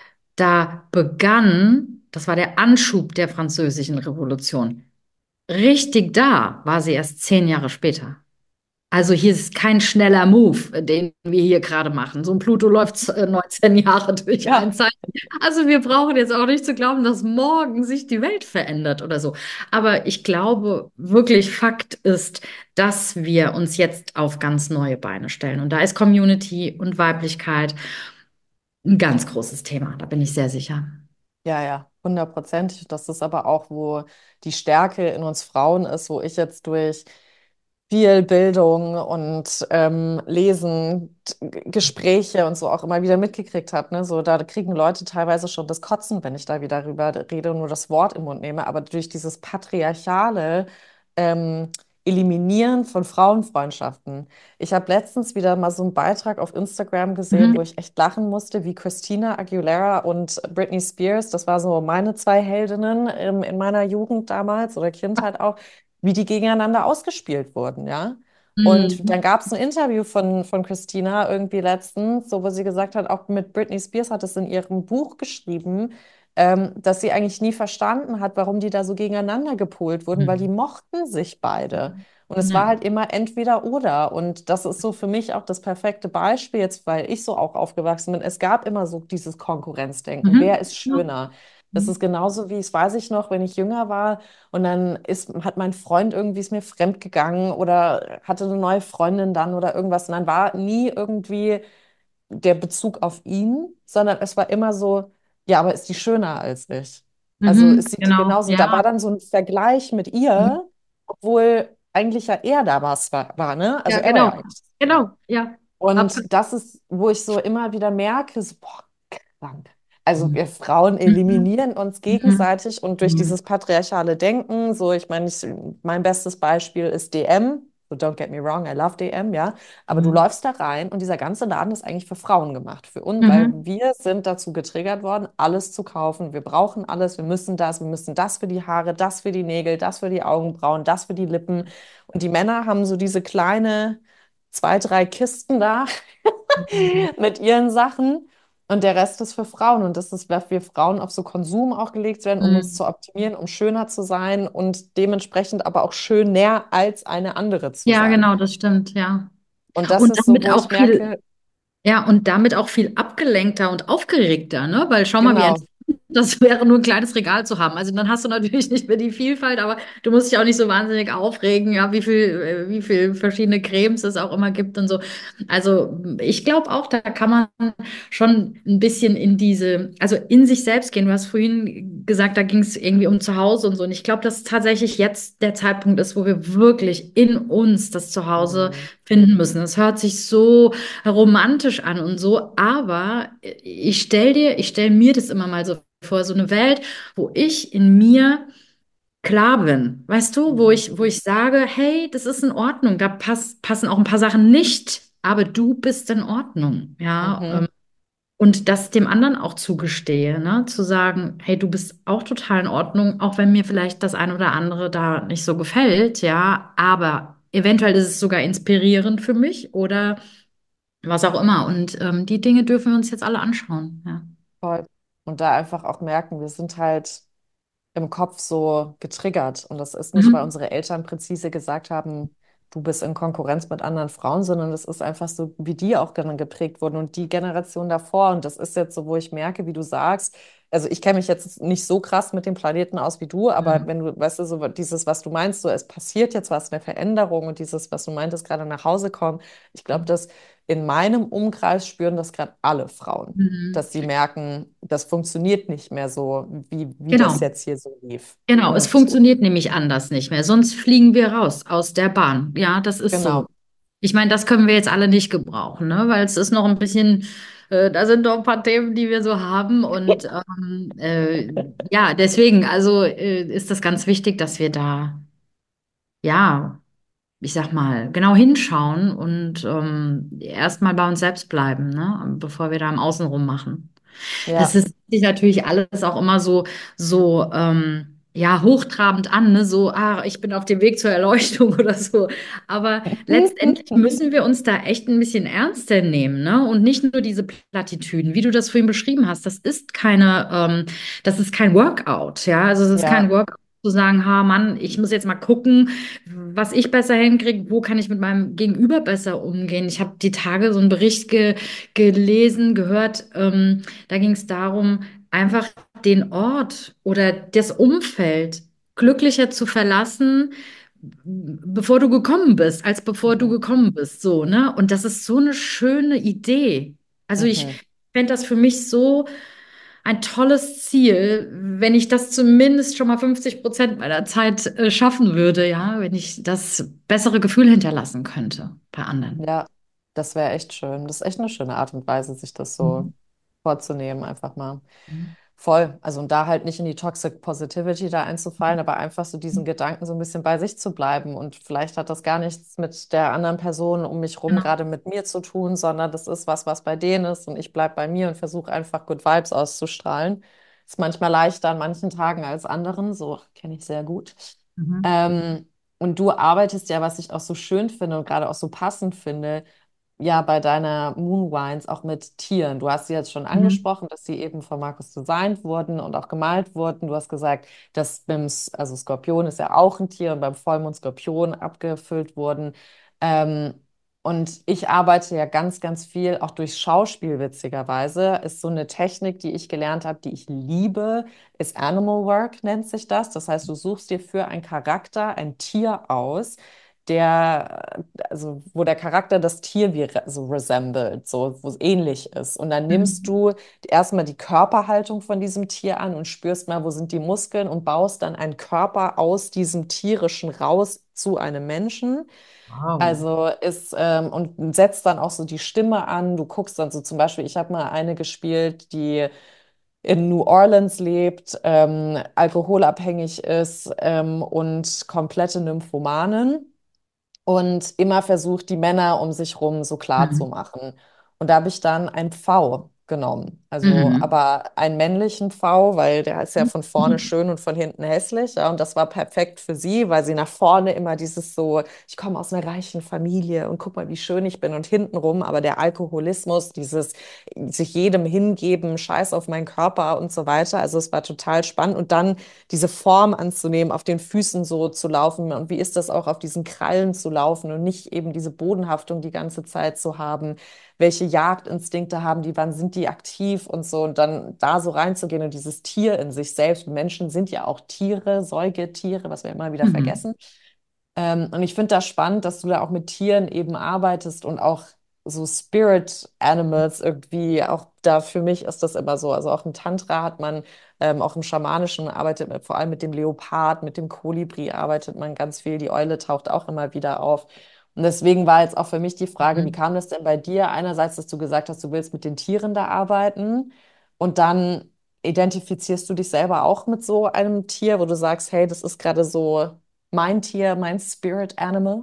da begann, das war der Anschub der Französischen Revolution. Richtig da war sie erst 10 Jahre später. Also hier ist kein schneller Move, den wir hier gerade machen. So ein Pluto läuft 19 Jahre durch ein ja, Zeichen. Also wir brauchen jetzt auch nicht zu glauben, dass morgen sich die Welt verändert oder so. Aber ich glaube, wirklich Fakt ist, dass wir uns jetzt auf ganz neue Beine stellen. Und da ist Community und Weiblichkeit ein ganz großes Thema. Da bin ich sehr sicher. ja, ja, 100%. Das ist aber auch, wo die Stärke in uns Frauen ist, wo ich jetzt durch viel Bildung und Lesen, Gespräche und so auch immer wieder mitgekriegt habe. Ne? So, da kriegen Leute teilweise schon das Kotzen, wenn ich da wieder drüber rede und nur das Wort im Mund nehme. Aber durch dieses patriarchale ähm, Eliminieren von Frauenfreundschaften. Ich habe letztens wieder mal so einen Beitrag auf Instagram gesehen, wo Mhm. ich echt lachen musste, wie Christina Aguilera und Britney Spears, das war so meine zwei Heldinnen in meiner Jugend damals oder Kindheit auch, wie die gegeneinander ausgespielt wurden, ja. Und Mhm. dann gab es ein Interview von Christina irgendwie letztens, so wo sie gesagt hat, auch mit Britney Spears hat es in ihrem Buch geschrieben, dass sie eigentlich nie verstanden hat, warum die da so gegeneinander gepolt wurden, weil die Mhm. mochten sich beide. Und es war Ja. halt immer entweder oder. Und das ist so für mich auch das perfekte Beispiel jetzt, weil ich so auch aufgewachsen bin. Es gab immer so dieses Konkurrenzdenken. Wer Mhm. ist Ja. schöner? Das ist Mhm. genauso wie, das weiß ich noch, wenn ich jünger war und dann hat mein Freund irgendwie ist mir fremd gegangen oder hatte eine neue Freundin dann oder irgendwas. Und dann war nie irgendwie der Bezug auf ihn, sondern es war immer so, ja, aber ist die schöner als ich? Also Mhm. sieht die Genau, genauso. Und da war ja. dann so ein Vergleich mit Mhm. ihr, obwohl eigentlich ja er da war, ne? Also Ja, er war ja genau. eigentlich. Genau, ja. Und Absolut. das ist, wo ich so immer wieder merke, so, boah, krank. Also wir Frauen Mhm. eliminieren uns Mhm. gegenseitig und durch Mhm. dieses patriarchale Denken, so ich meine, mein bestes Beispiel ist DM. So don't get me wrong, I love DM, ja. Aber du Mhm. läufst da rein und dieser ganze Laden ist eigentlich für Frauen gemacht, für uns, weil Mhm. wir sind dazu getriggert worden, alles zu kaufen. Wir brauchen alles, wir müssen das für die Haare, das für die Nägel, das für die Augenbrauen, das für die Lippen. Und die Männer haben so diese kleine zwei, drei Kisten da Mhm. mit ihren Sachen und der Rest ist für Frauen. Und das ist, was wir Frauen auf so Konsum auch gelegt werden, um uns Mhm. zu optimieren, um schöner zu sein und dementsprechend aber auch schöner als eine andere zu Ja, sein. genau, das stimmt, ja. Und das Und ist so, damit wo ich auch viel, merke, ja, und damit auch viel abgelenkter und aufgeregter, ne? Weil schau mal, wie genau, entspannt das wäre, nur ein kleines Regal zu haben. Also dann hast du natürlich nicht mehr die Vielfalt, aber du musst dich auch nicht so wahnsinnig aufregen, ja, wie viel verschiedene Cremes es auch immer gibt und so. Also ich glaube auch, da kann man schon ein bisschen also in sich selbst gehen. Du hast vorhin gesagt, da ging es irgendwie um Zuhause und so. Und ich glaube, dass tatsächlich jetzt der Zeitpunkt ist, wo wir wirklich in uns das Zuhause mhm. finden müssen. Es hört sich so romantisch an und so, aber ich stell mir das immer mal so vor, so eine Welt, wo ich in mir klar bin, weißt du, Mhm. wo ich sage, hey, das ist in Ordnung, passen auch ein paar Sachen nicht, aber du bist in Ordnung, ja, Mhm. und das dem anderen auch zugestehe, ne, zu sagen, hey, du bist auch total in Ordnung, auch wenn mir vielleicht das ein oder andere da nicht so gefällt, ja, aber eventuell ist es sogar inspirierend für mich oder was auch immer. Und die Dinge dürfen wir uns jetzt alle anschauen. Ja. Voll. Und da einfach auch merken, wir sind halt im Kopf so getriggert. Und das ist nicht, weil Mhm. unsere Eltern präzise gesagt haben, du bist in Konkurrenz mit anderen Frauen, sondern das ist einfach so, wie die auch dann geprägt wurden und die Generation davor. Und das ist jetzt so, wo ich merke, wie du sagst, also ich kenne mich jetzt nicht so krass mit dem Planeten aus wie du, aber Mhm. wenn du, weißt du, so dieses, was du meinst, so es passiert jetzt was, eine Veränderung und dieses, was du meintest, gerade nach Hause kommen, ich glaube, dass in meinem Umkreis spüren das gerade alle Frauen, Mhm. dass sie merken, das funktioniert nicht mehr so, wie das Genau. jetzt hier so lief. Genau, es Und funktioniert nämlich anders nicht mehr. Sonst fliegen wir raus aus der Bahn. Ja, das ist so. genau. Ich meine, das können wir jetzt alle nicht gebrauchen, ne? Weil es ist noch ein bisschen, da sind noch ein paar Themen, die wir so haben. Und ja, deswegen, also ist das ganz wichtig, dass wir da, ja, ich sag mal, genau hinschauen und erstmal bei uns selbst bleiben, ne? Bevor wir da im Außen rummachen. Das Ja. ist sich natürlich alles auch immer so ja, hochtrabend an, ne? So, ah, ich bin auf dem Weg zur Erleuchtung oder so. Aber letztendlich müssen wir uns da echt ein bisschen ernster nehmen, ne? Und nicht nur diese Plattitüden, wie du das vorhin beschrieben hast. Das ist kein Workout, ja. Also es ist kein Ja. Workout zu sagen, ha, Mann, ich muss jetzt mal gucken, was ich besser hinkriege, wo kann ich mit meinem Gegenüber besser umgehen. Ich habe die Tage so einen Bericht gelesen, gehört. Da ging es darum, einfach den Ort oder das Umfeld glücklicher zu verlassen, bevor du gekommen bist, als bevor du Mhm. gekommen bist, so, ne? Und das ist so eine schöne Idee. Also ich Mhm. fände das für mich so ein tolles Ziel, wenn ich das zumindest schon mal 50% meiner Zeit schaffen würde, ja, wenn ich das bessere Gefühl hinterlassen könnte bei anderen. Ja, das wäre echt schön. Das ist echt eine schöne Art und Weise, sich das so Mhm. vorzunehmen, einfach mal. Voll. Also und da halt nicht in die Toxic Positivity da einzufallen, aber einfach so diesen Gedanken so ein bisschen bei sich zu bleiben. Und vielleicht hat das gar nichts mit der anderen Person um mich rum, Genau. gerade mit mir zu tun, sondern das ist was, was bei denen ist. Und ich bleibe bei mir und versuche einfach Good Vibes auszustrahlen. Ist manchmal leichter an manchen Tagen als anderen. So kenne ich sehr gut. Mhm. Ähm, und du arbeitest ja, was ich auch so schön finde und gerade auch so passend finde, ja bei deiner Moonwines auch mit Tieren. Du hast sie jetzt schon Mhm. angesprochen, dass sie eben von Markus designt wurden und auch gemalt wurden. Du hast gesagt, dass also Skorpion ist ja auch ein Tier und beim Vollmond Skorpion abgefüllt wurden. Ähm, und ich arbeite ja ganz, ganz viel, auch durch Schauspiel, witzigerweise. Ist so eine Technik, die ich gelernt habe, die ich liebe, ist Animal Work, nennt sich das. Das heißt, du suchst dir für einen Charakter ein Tier aus, also wo der Charakter das Tier wie so resembled, so wo es ähnlich ist. Und dann nimmst Mhm. du erstmal die Körperhaltung von diesem Tier an und spürst mal, wo sind die Muskeln und baust dann einen Körper aus diesem Tierischen raus zu einem Menschen. Wow. Also und setzt dann auch so die Stimme an. Du guckst dann so zum Beispiel, ich habe mal eine gespielt, die in New Orleans lebt, alkoholabhängig ist und komplette Nymphomanin und immer versucht, die Männer um sich rum so klar zu Mhm. machen. Und da habe ich dann einen Pfau genommen. Also, Mhm. aber einen männlichen Pfau, weil der ist ja von vorne Mhm. schön und von hinten hässlich. Ja, und das war perfekt für sie, weil sie nach vorne immer dieses so, ich komme aus einer reichen Familie und guck mal, wie schön ich bin und hintenrum, aber der Alkoholismus, dieses sich jedem hingeben, Scheiß auf meinen Körper und so weiter. Also es war total spannend. Und dann diese Form anzunehmen, auf den Füßen so zu laufen und wie ist das auch auf diesen Krallen zu laufen und nicht eben diese Bodenhaftung die ganze Zeit zu haben, welche Jagdinstinkte haben die, wann sind die aktiv und so und dann da so reinzugehen und dieses Tier in sich selbst. Menschen sind ja auch Tiere, Säugetiere, was wir immer wieder Mhm. vergessen. Und ich finde das spannend, dass du da auch mit Tieren eben arbeitest und auch so Spirit Animals irgendwie, auch da für mich ist das immer so. Also auch im Tantra hat man, auch im Schamanischen arbeitet man vor allem mit dem Leopard, mit dem Kolibri arbeitet man ganz viel. Die Eule taucht auch immer wieder auf. Und deswegen war jetzt auch für mich die Frage, wie Mhm. kam das denn bei dir? Einerseits, dass du gesagt hast, du willst mit den Tieren da arbeiten und dann identifizierst du dich selber auch mit so einem Tier, wo du sagst, hey, das ist gerade so mein Tier, mein Spirit Animal.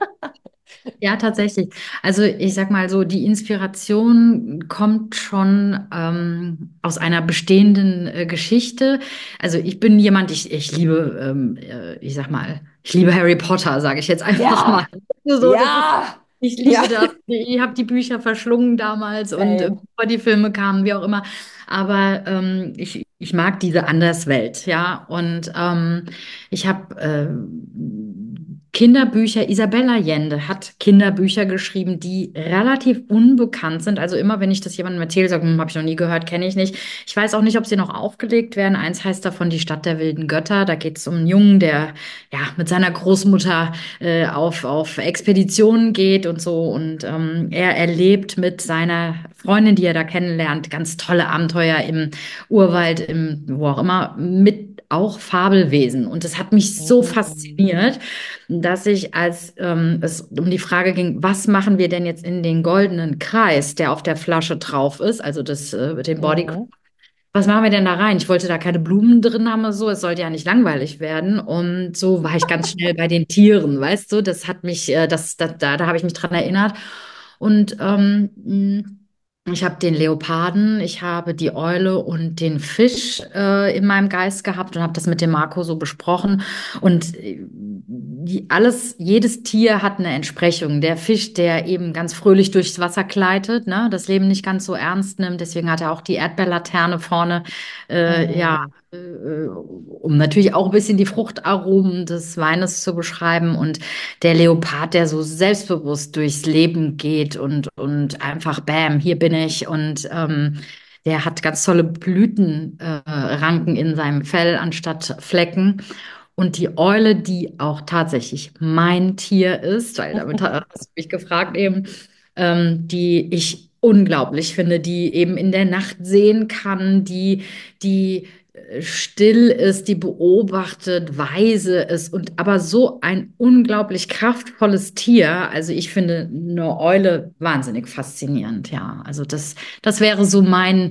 Ja, tatsächlich. Also ich sag mal so, die Inspiration kommt schon aus einer bestehenden Geschichte. Also ich bin jemand, ich liebe, ich sag mal, ich liebe Harry Potter, sage ich jetzt einfach mal. Ja, So, das ist ja. Ich Ja, liebe das. Ich habe die Bücher verschlungen damals und same. bevor die Filme kamen, wie auch immer. Aber ich mag diese Anderswelt, ja. Und ich habe Kinderbücher, Isabella Allende hat Kinderbücher geschrieben, die relativ unbekannt sind. Also immer, wenn ich das jemandem erzähle, sage, habe ich noch nie gehört, kenne ich nicht. Ich weiß auch nicht, ob sie noch aufgelegt werden. Eins heißt davon Die Stadt der wilden Götter. Da geht es um einen Jungen, der ja mit seiner Großmutter auf Expeditionen geht und so. Und er erlebt mit seiner Freundin, die er da kennenlernt, ganz tolle Abenteuer im Urwald, wo auch immer, mit auch Fabelwesen. Und das hat mich so Mhm. fasziniert, dass ich, als es um die Frage ging, was machen wir denn jetzt in den goldenen Kreis, der auf der Flasche drauf ist, also den Body, Mhm. was machen wir denn da rein? Ich wollte da keine Blumen drin haben oder so. Es sollte ja nicht langweilig werden. Und so war ich ganz schnell bei den Tieren, weißt du? Das hat mich, da habe ich mich dran erinnert. Und ich habe den Leoparden, ich habe die Eule und den Fisch in meinem Geist gehabt und habe das mit dem Marco so besprochen. Und jedes Tier hat eine Entsprechung. Der Fisch, der eben ganz fröhlich durchs Wasser gleitet, ne, das Leben nicht ganz so ernst nimmt. Deswegen hat er auch die Erdbeerlaterne vorne, ja, Mhm. um natürlich auch ein bisschen die Fruchtaromen des Weines zu beschreiben. Und der Leopard, der so selbstbewusst durchs Leben geht und einfach, bam, hier bin ich. Und der hat ganz tolle Blütenranken in seinem Fell anstatt Flecken. Und die Eule, die auch tatsächlich mein Tier ist, weil damit hast du mich gefragt eben, die ich unglaublich finde, die eben in der Nacht sehen kann, die still ist, die beobachtet, weise ist und aber so ein unglaublich kraftvolles Tier. Also ich finde eine Eule wahnsinnig faszinierend, ja. Also das wäre so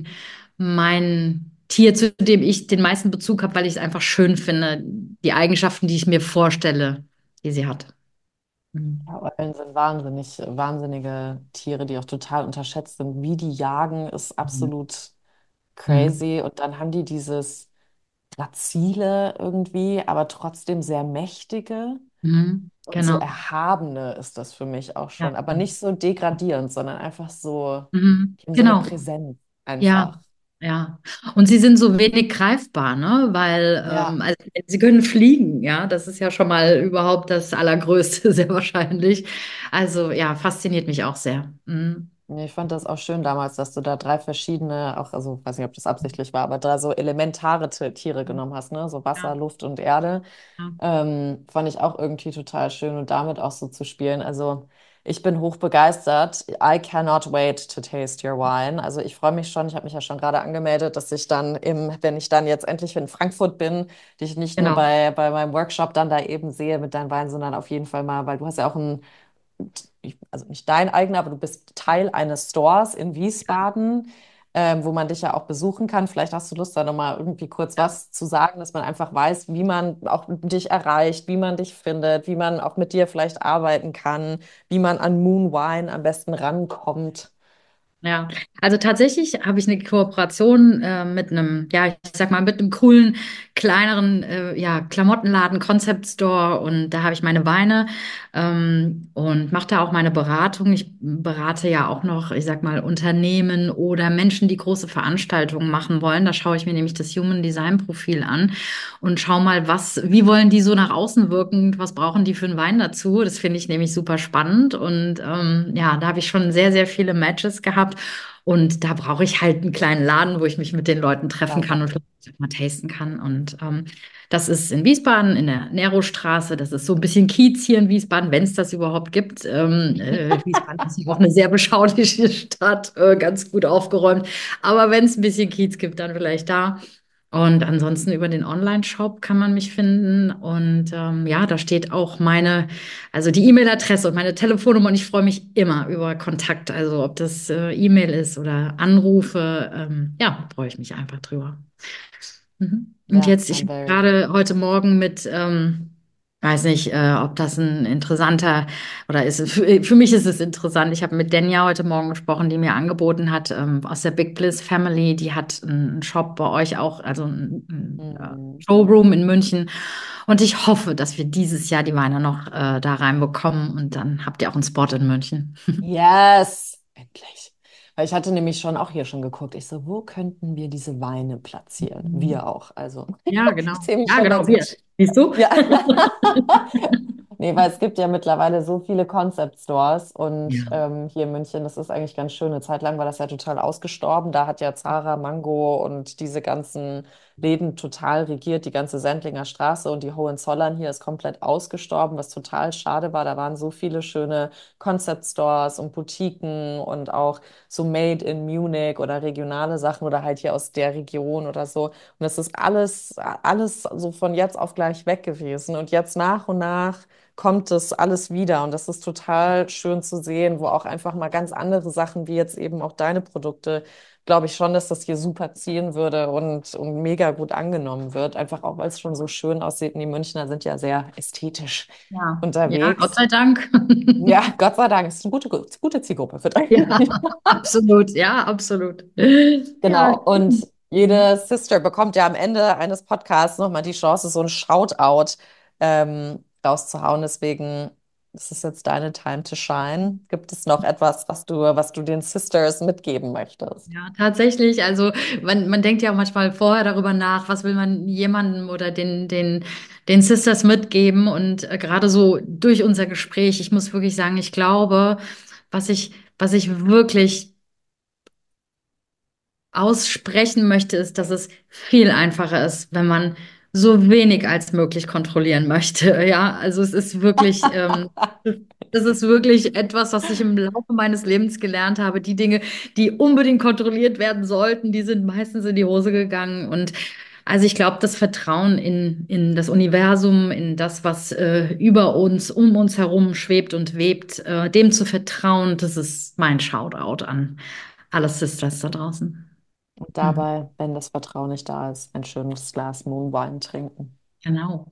mein Tier, zu dem ich den meisten Bezug habe, weil ich es einfach schön finde, die Eigenschaften, die ich mir vorstelle, die sie hat. Mhm. Ja, Eulen sind wahnsinnig, wahnsinnige Tiere, die auch total unterschätzt sind. Wie die jagen, ist absolut Mhm. crazy. Und dann haben die dieses Grazile irgendwie, aber trotzdem sehr mächtige Mhm. und so Genau. erhabene ist das für mich auch Ja. schon. Aber nicht so degradierend, sondern einfach so, Mhm. die haben so eine Genau. Präsenz Ja, einfach. ja. Und sie sind so wenig greifbar, ne? Weil Ja. also sie können fliegen, ja. Das ist ja schon mal überhaupt das Allergrößte, sehr wahrscheinlich. Also ja, fasziniert mich auch sehr. Mhm. Nee, ich fand das auch schön damals, dass du da drei verschiedene, auch, also weiß nicht, ob das absichtlich war, aber drei so elementare Tiere genommen hast, ne? So Ja, Wasser, Luft und Erde. ja, Fand ich auch irgendwie total schön und damit auch so zu spielen. Also ich bin hoch begeistert. I cannot wait to taste your wine. Also ich freue mich schon. Ich habe mich ja schon gerade angemeldet, dass ich dann wenn ich dann jetzt endlich in Frankfurt bin, dich nicht nur genau. bei meinem Workshop dann da eben sehe mit deinem Wein, sondern auf jeden Fall mal, weil du hast ja auch also nicht dein eigener, aber du bist Teil eines Stores in Wiesbaden, wo man dich ja auch besuchen kann. Vielleicht hast du Lust, da nochmal irgendwie kurz Ja. was zu sagen, dass man einfach weiß, wie man auch dich erreicht, wie man dich findet, wie man auch mit dir vielleicht arbeiten kann, wie man an Moon Wine am besten rankommt. Ja, also tatsächlich habe ich eine Kooperation mit einem, ja, ich sag mal, mit einem coolen, kleineren, ja, Klamottenladen, Concept Store und da habe ich meine Weine und mache da auch meine Beratung. Ich berate ja auch noch, ich sag mal, Unternehmen oder Menschen, die große Veranstaltungen machen wollen. Da schaue ich mir nämlich das Human Design Profil an und schau mal, wie wollen die so nach außen wirken, was brauchen die für einen Wein dazu? Das finde ich nämlich super spannend und ja, da habe ich schon sehr, sehr viele Matches gehabt und da brauche ich halt einen kleinen Laden, wo ich mich mit den Leuten treffen kann Klar. und vielleicht mal tasten kann und das ist in Wiesbaden in der Nerostraße, das ist so ein bisschen Kiez hier in Wiesbaden, wenn es das überhaupt gibt. Wiesbaden ist ja auch eine sehr beschauliche Stadt, ganz gut aufgeräumt, aber wenn es ein bisschen Kiez gibt, dann vielleicht da. Und ansonsten über den Online-Shop kann man mich finden. Und ja, da steht auch also die E-Mail-Adresse und meine Telefonnummer. Und ich freue mich immer über Kontakt. Also ob das E-Mail ist oder Anrufe. Ja, freue ich mich einfach drüber. Mhm. Und Ja, jetzt, ich I'm bin very. gerade heute Morgen weiß nicht, ob das ein interessanter oder für mich ist es interessant. Ich habe mit Denja heute Morgen gesprochen, die mir angeboten hat, aus der Big Bliss Family, die hat einen Shop bei euch auch, also ein Mm, Showroom in München. Und ich hoffe, dass wir dieses Jahr die Weine noch da reinbekommen und dann habt ihr auch einen Spot in München. Yes, endlich. Weil ich hatte nämlich schon auch hier schon geguckt. Ich so, wo könnten wir diese Weine platzieren? Wir auch. Also, Ja, genau. ich zähle mich Ja, schon genau, dazu. wir. Siehst du? Ja. Nee, weil es gibt ja mittlerweile so viele Concept Stores und Ja. hier in München, das ist eigentlich ganz schön. Eine Zeit lang war das ja total ausgestorben. Da hat ja Zara, Mango und diese ganzen Läden total regiert, die ganze Sendlinger Straße und die Hohenzollern hier ist komplett ausgestorben, was total schade war. Da waren so viele schöne Concept Stores und Boutiquen und auch so Made in Munich oder regionale Sachen oder halt hier aus der Region oder so. Und das ist alles so von jetzt auf gleich weg gewesen. Und jetzt nach und nach kommt das alles wieder. Und das ist total schön zu sehen, wo auch einfach mal ganz andere Sachen, wie jetzt eben auch deine Produkte, glaube ich schon, dass das hier super ziehen würde und mega gut angenommen wird. Einfach auch, weil es schon so schön aussieht. Und die Münchner sind ja sehr ästhetisch Ja, ja, Gott unterwegs. sei Dank. Ja, Gott sei Dank, ist eine gute Zielgruppe für dich. Ja, absolut, ja, absolut. Ja, Genau. Und jede Sister bekommt ja am Ende eines Podcasts nochmal die Chance, so ein Shoutout rauszuhauen. Deswegen ist es jetzt deine Time to shine. Gibt es noch etwas, was du den Sisters mitgeben möchtest? ja, tatsächlich. Also man denkt ja auch manchmal vorher darüber nach, was will man jemandem oder den Sisters mitgeben. Und gerade so durch unser Gespräch, ich muss wirklich sagen, ich glaube, was ich wirklich aussprechen möchte, ist, dass es viel einfacher ist, wenn man so wenig als möglich kontrollieren möchte. Ja, also es ist wirklich etwas, was ich im Laufe meines Lebens gelernt habe. Die Dinge, die unbedingt kontrolliert werden sollten, die sind meistens in die Hose gegangen. Und also ich glaube, das Vertrauen in das Universum, in das, was über uns, um uns herum schwebt und webt, dem zu vertrauen, das ist mein Shoutout an alle Sisters da draußen. Und Mhm. dabei, wenn das Vertrauen nicht da ist, ein schönes Glas Moonwine trinken. Genau.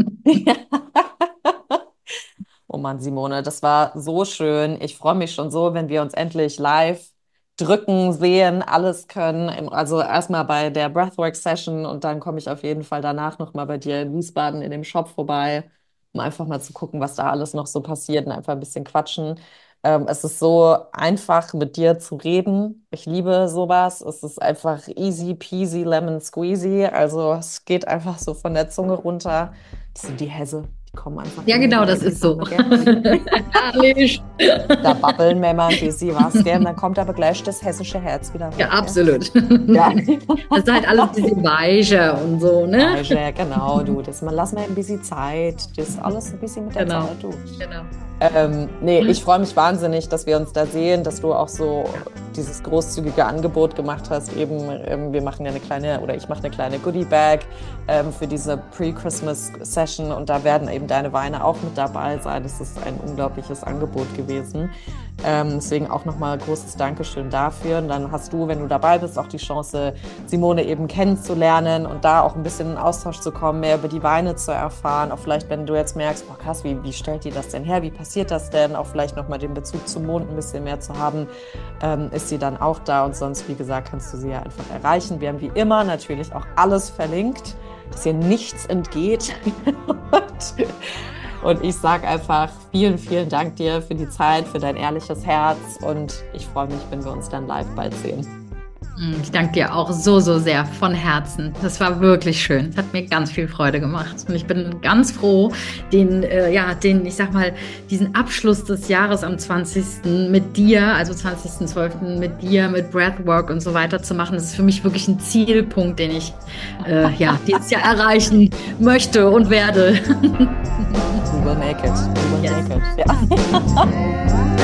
Oh Mann, Simone, das war so schön. Ich freue mich schon so, wenn wir uns endlich live drücken, sehen, alles können. Also erstmal bei der Breathwork-Session und dann komme ich auf jeden Fall danach nochmal bei dir in Wiesbaden in dem Shop vorbei, um einfach mal zu gucken, was da alles noch so passiert und einfach ein bisschen quatschen. Es ist so einfach, mit dir zu reden. Ich liebe sowas. Es ist einfach easy peasy lemon squeezy. Also es geht einfach so von der Zunge runter. Das sind die Häse. Die kommen einfach Ja, immer genau, wieder das in die ist so. Wanne, gell? Herrlich. Da babbeln wir mal ein bisschen was, gell? Und dann kommt aber gleich das hessische Herz wieder Ja, hoch, gell? absolut. Ja. Das ist halt alles ein bisschen weicher und so, ne? Ja, genau, du. Lass mir ein bisschen Zeit. Das ist alles ein bisschen mit der Genau, Zeit, du. genau. Nee, ich freue mich wahnsinnig, dass wir uns da sehen, dass du auch so dieses großzügige Angebot gemacht hast. Eben, wir machen ja eine kleine, oder ich mache eine kleine Goodie-Bag für diese Pre-Christmas-Session und da werden eben deine Weine auch mit dabei sein. Das ist ein unglaubliches Angebot gewesen. Deswegen auch nochmal großes Dankeschön dafür. Und dann hast du, wenn du dabei bist, auch die Chance, Simone eben kennenzulernen und da auch ein bisschen in Austausch zu kommen, mehr über die Weine zu erfahren. Auch vielleicht, wenn du jetzt merkst, boah krass, wie stellt ihr das denn her? Wie passiert das denn? Auch vielleicht nochmal den Bezug zum Mond ein bisschen mehr zu haben, ist sie dann auch da. Und sonst, wie gesagt, kannst du sie ja einfach erreichen. Wir haben wie immer natürlich auch alles verlinkt, dass ihr nichts entgeht. Und ich sage einfach vielen, vielen Dank dir für die Zeit, für dein ehrliches Herz und ich freue mich, wenn wir uns dann live bald sehen. Ich danke dir auch so, so sehr von Herzen. Das war wirklich schön. Es hat mir ganz viel Freude gemacht. Und ich bin ganz froh, ich sag mal, diesen Abschluss des Jahres am 20. mit dir, also 20.12. mit dir, mit Breathwork und so weiter zu machen. Das ist für mich wirklich ein Zielpunkt, den ich dieses Jahr erreichen möchte und werde. We will make it. We will make it. Ja.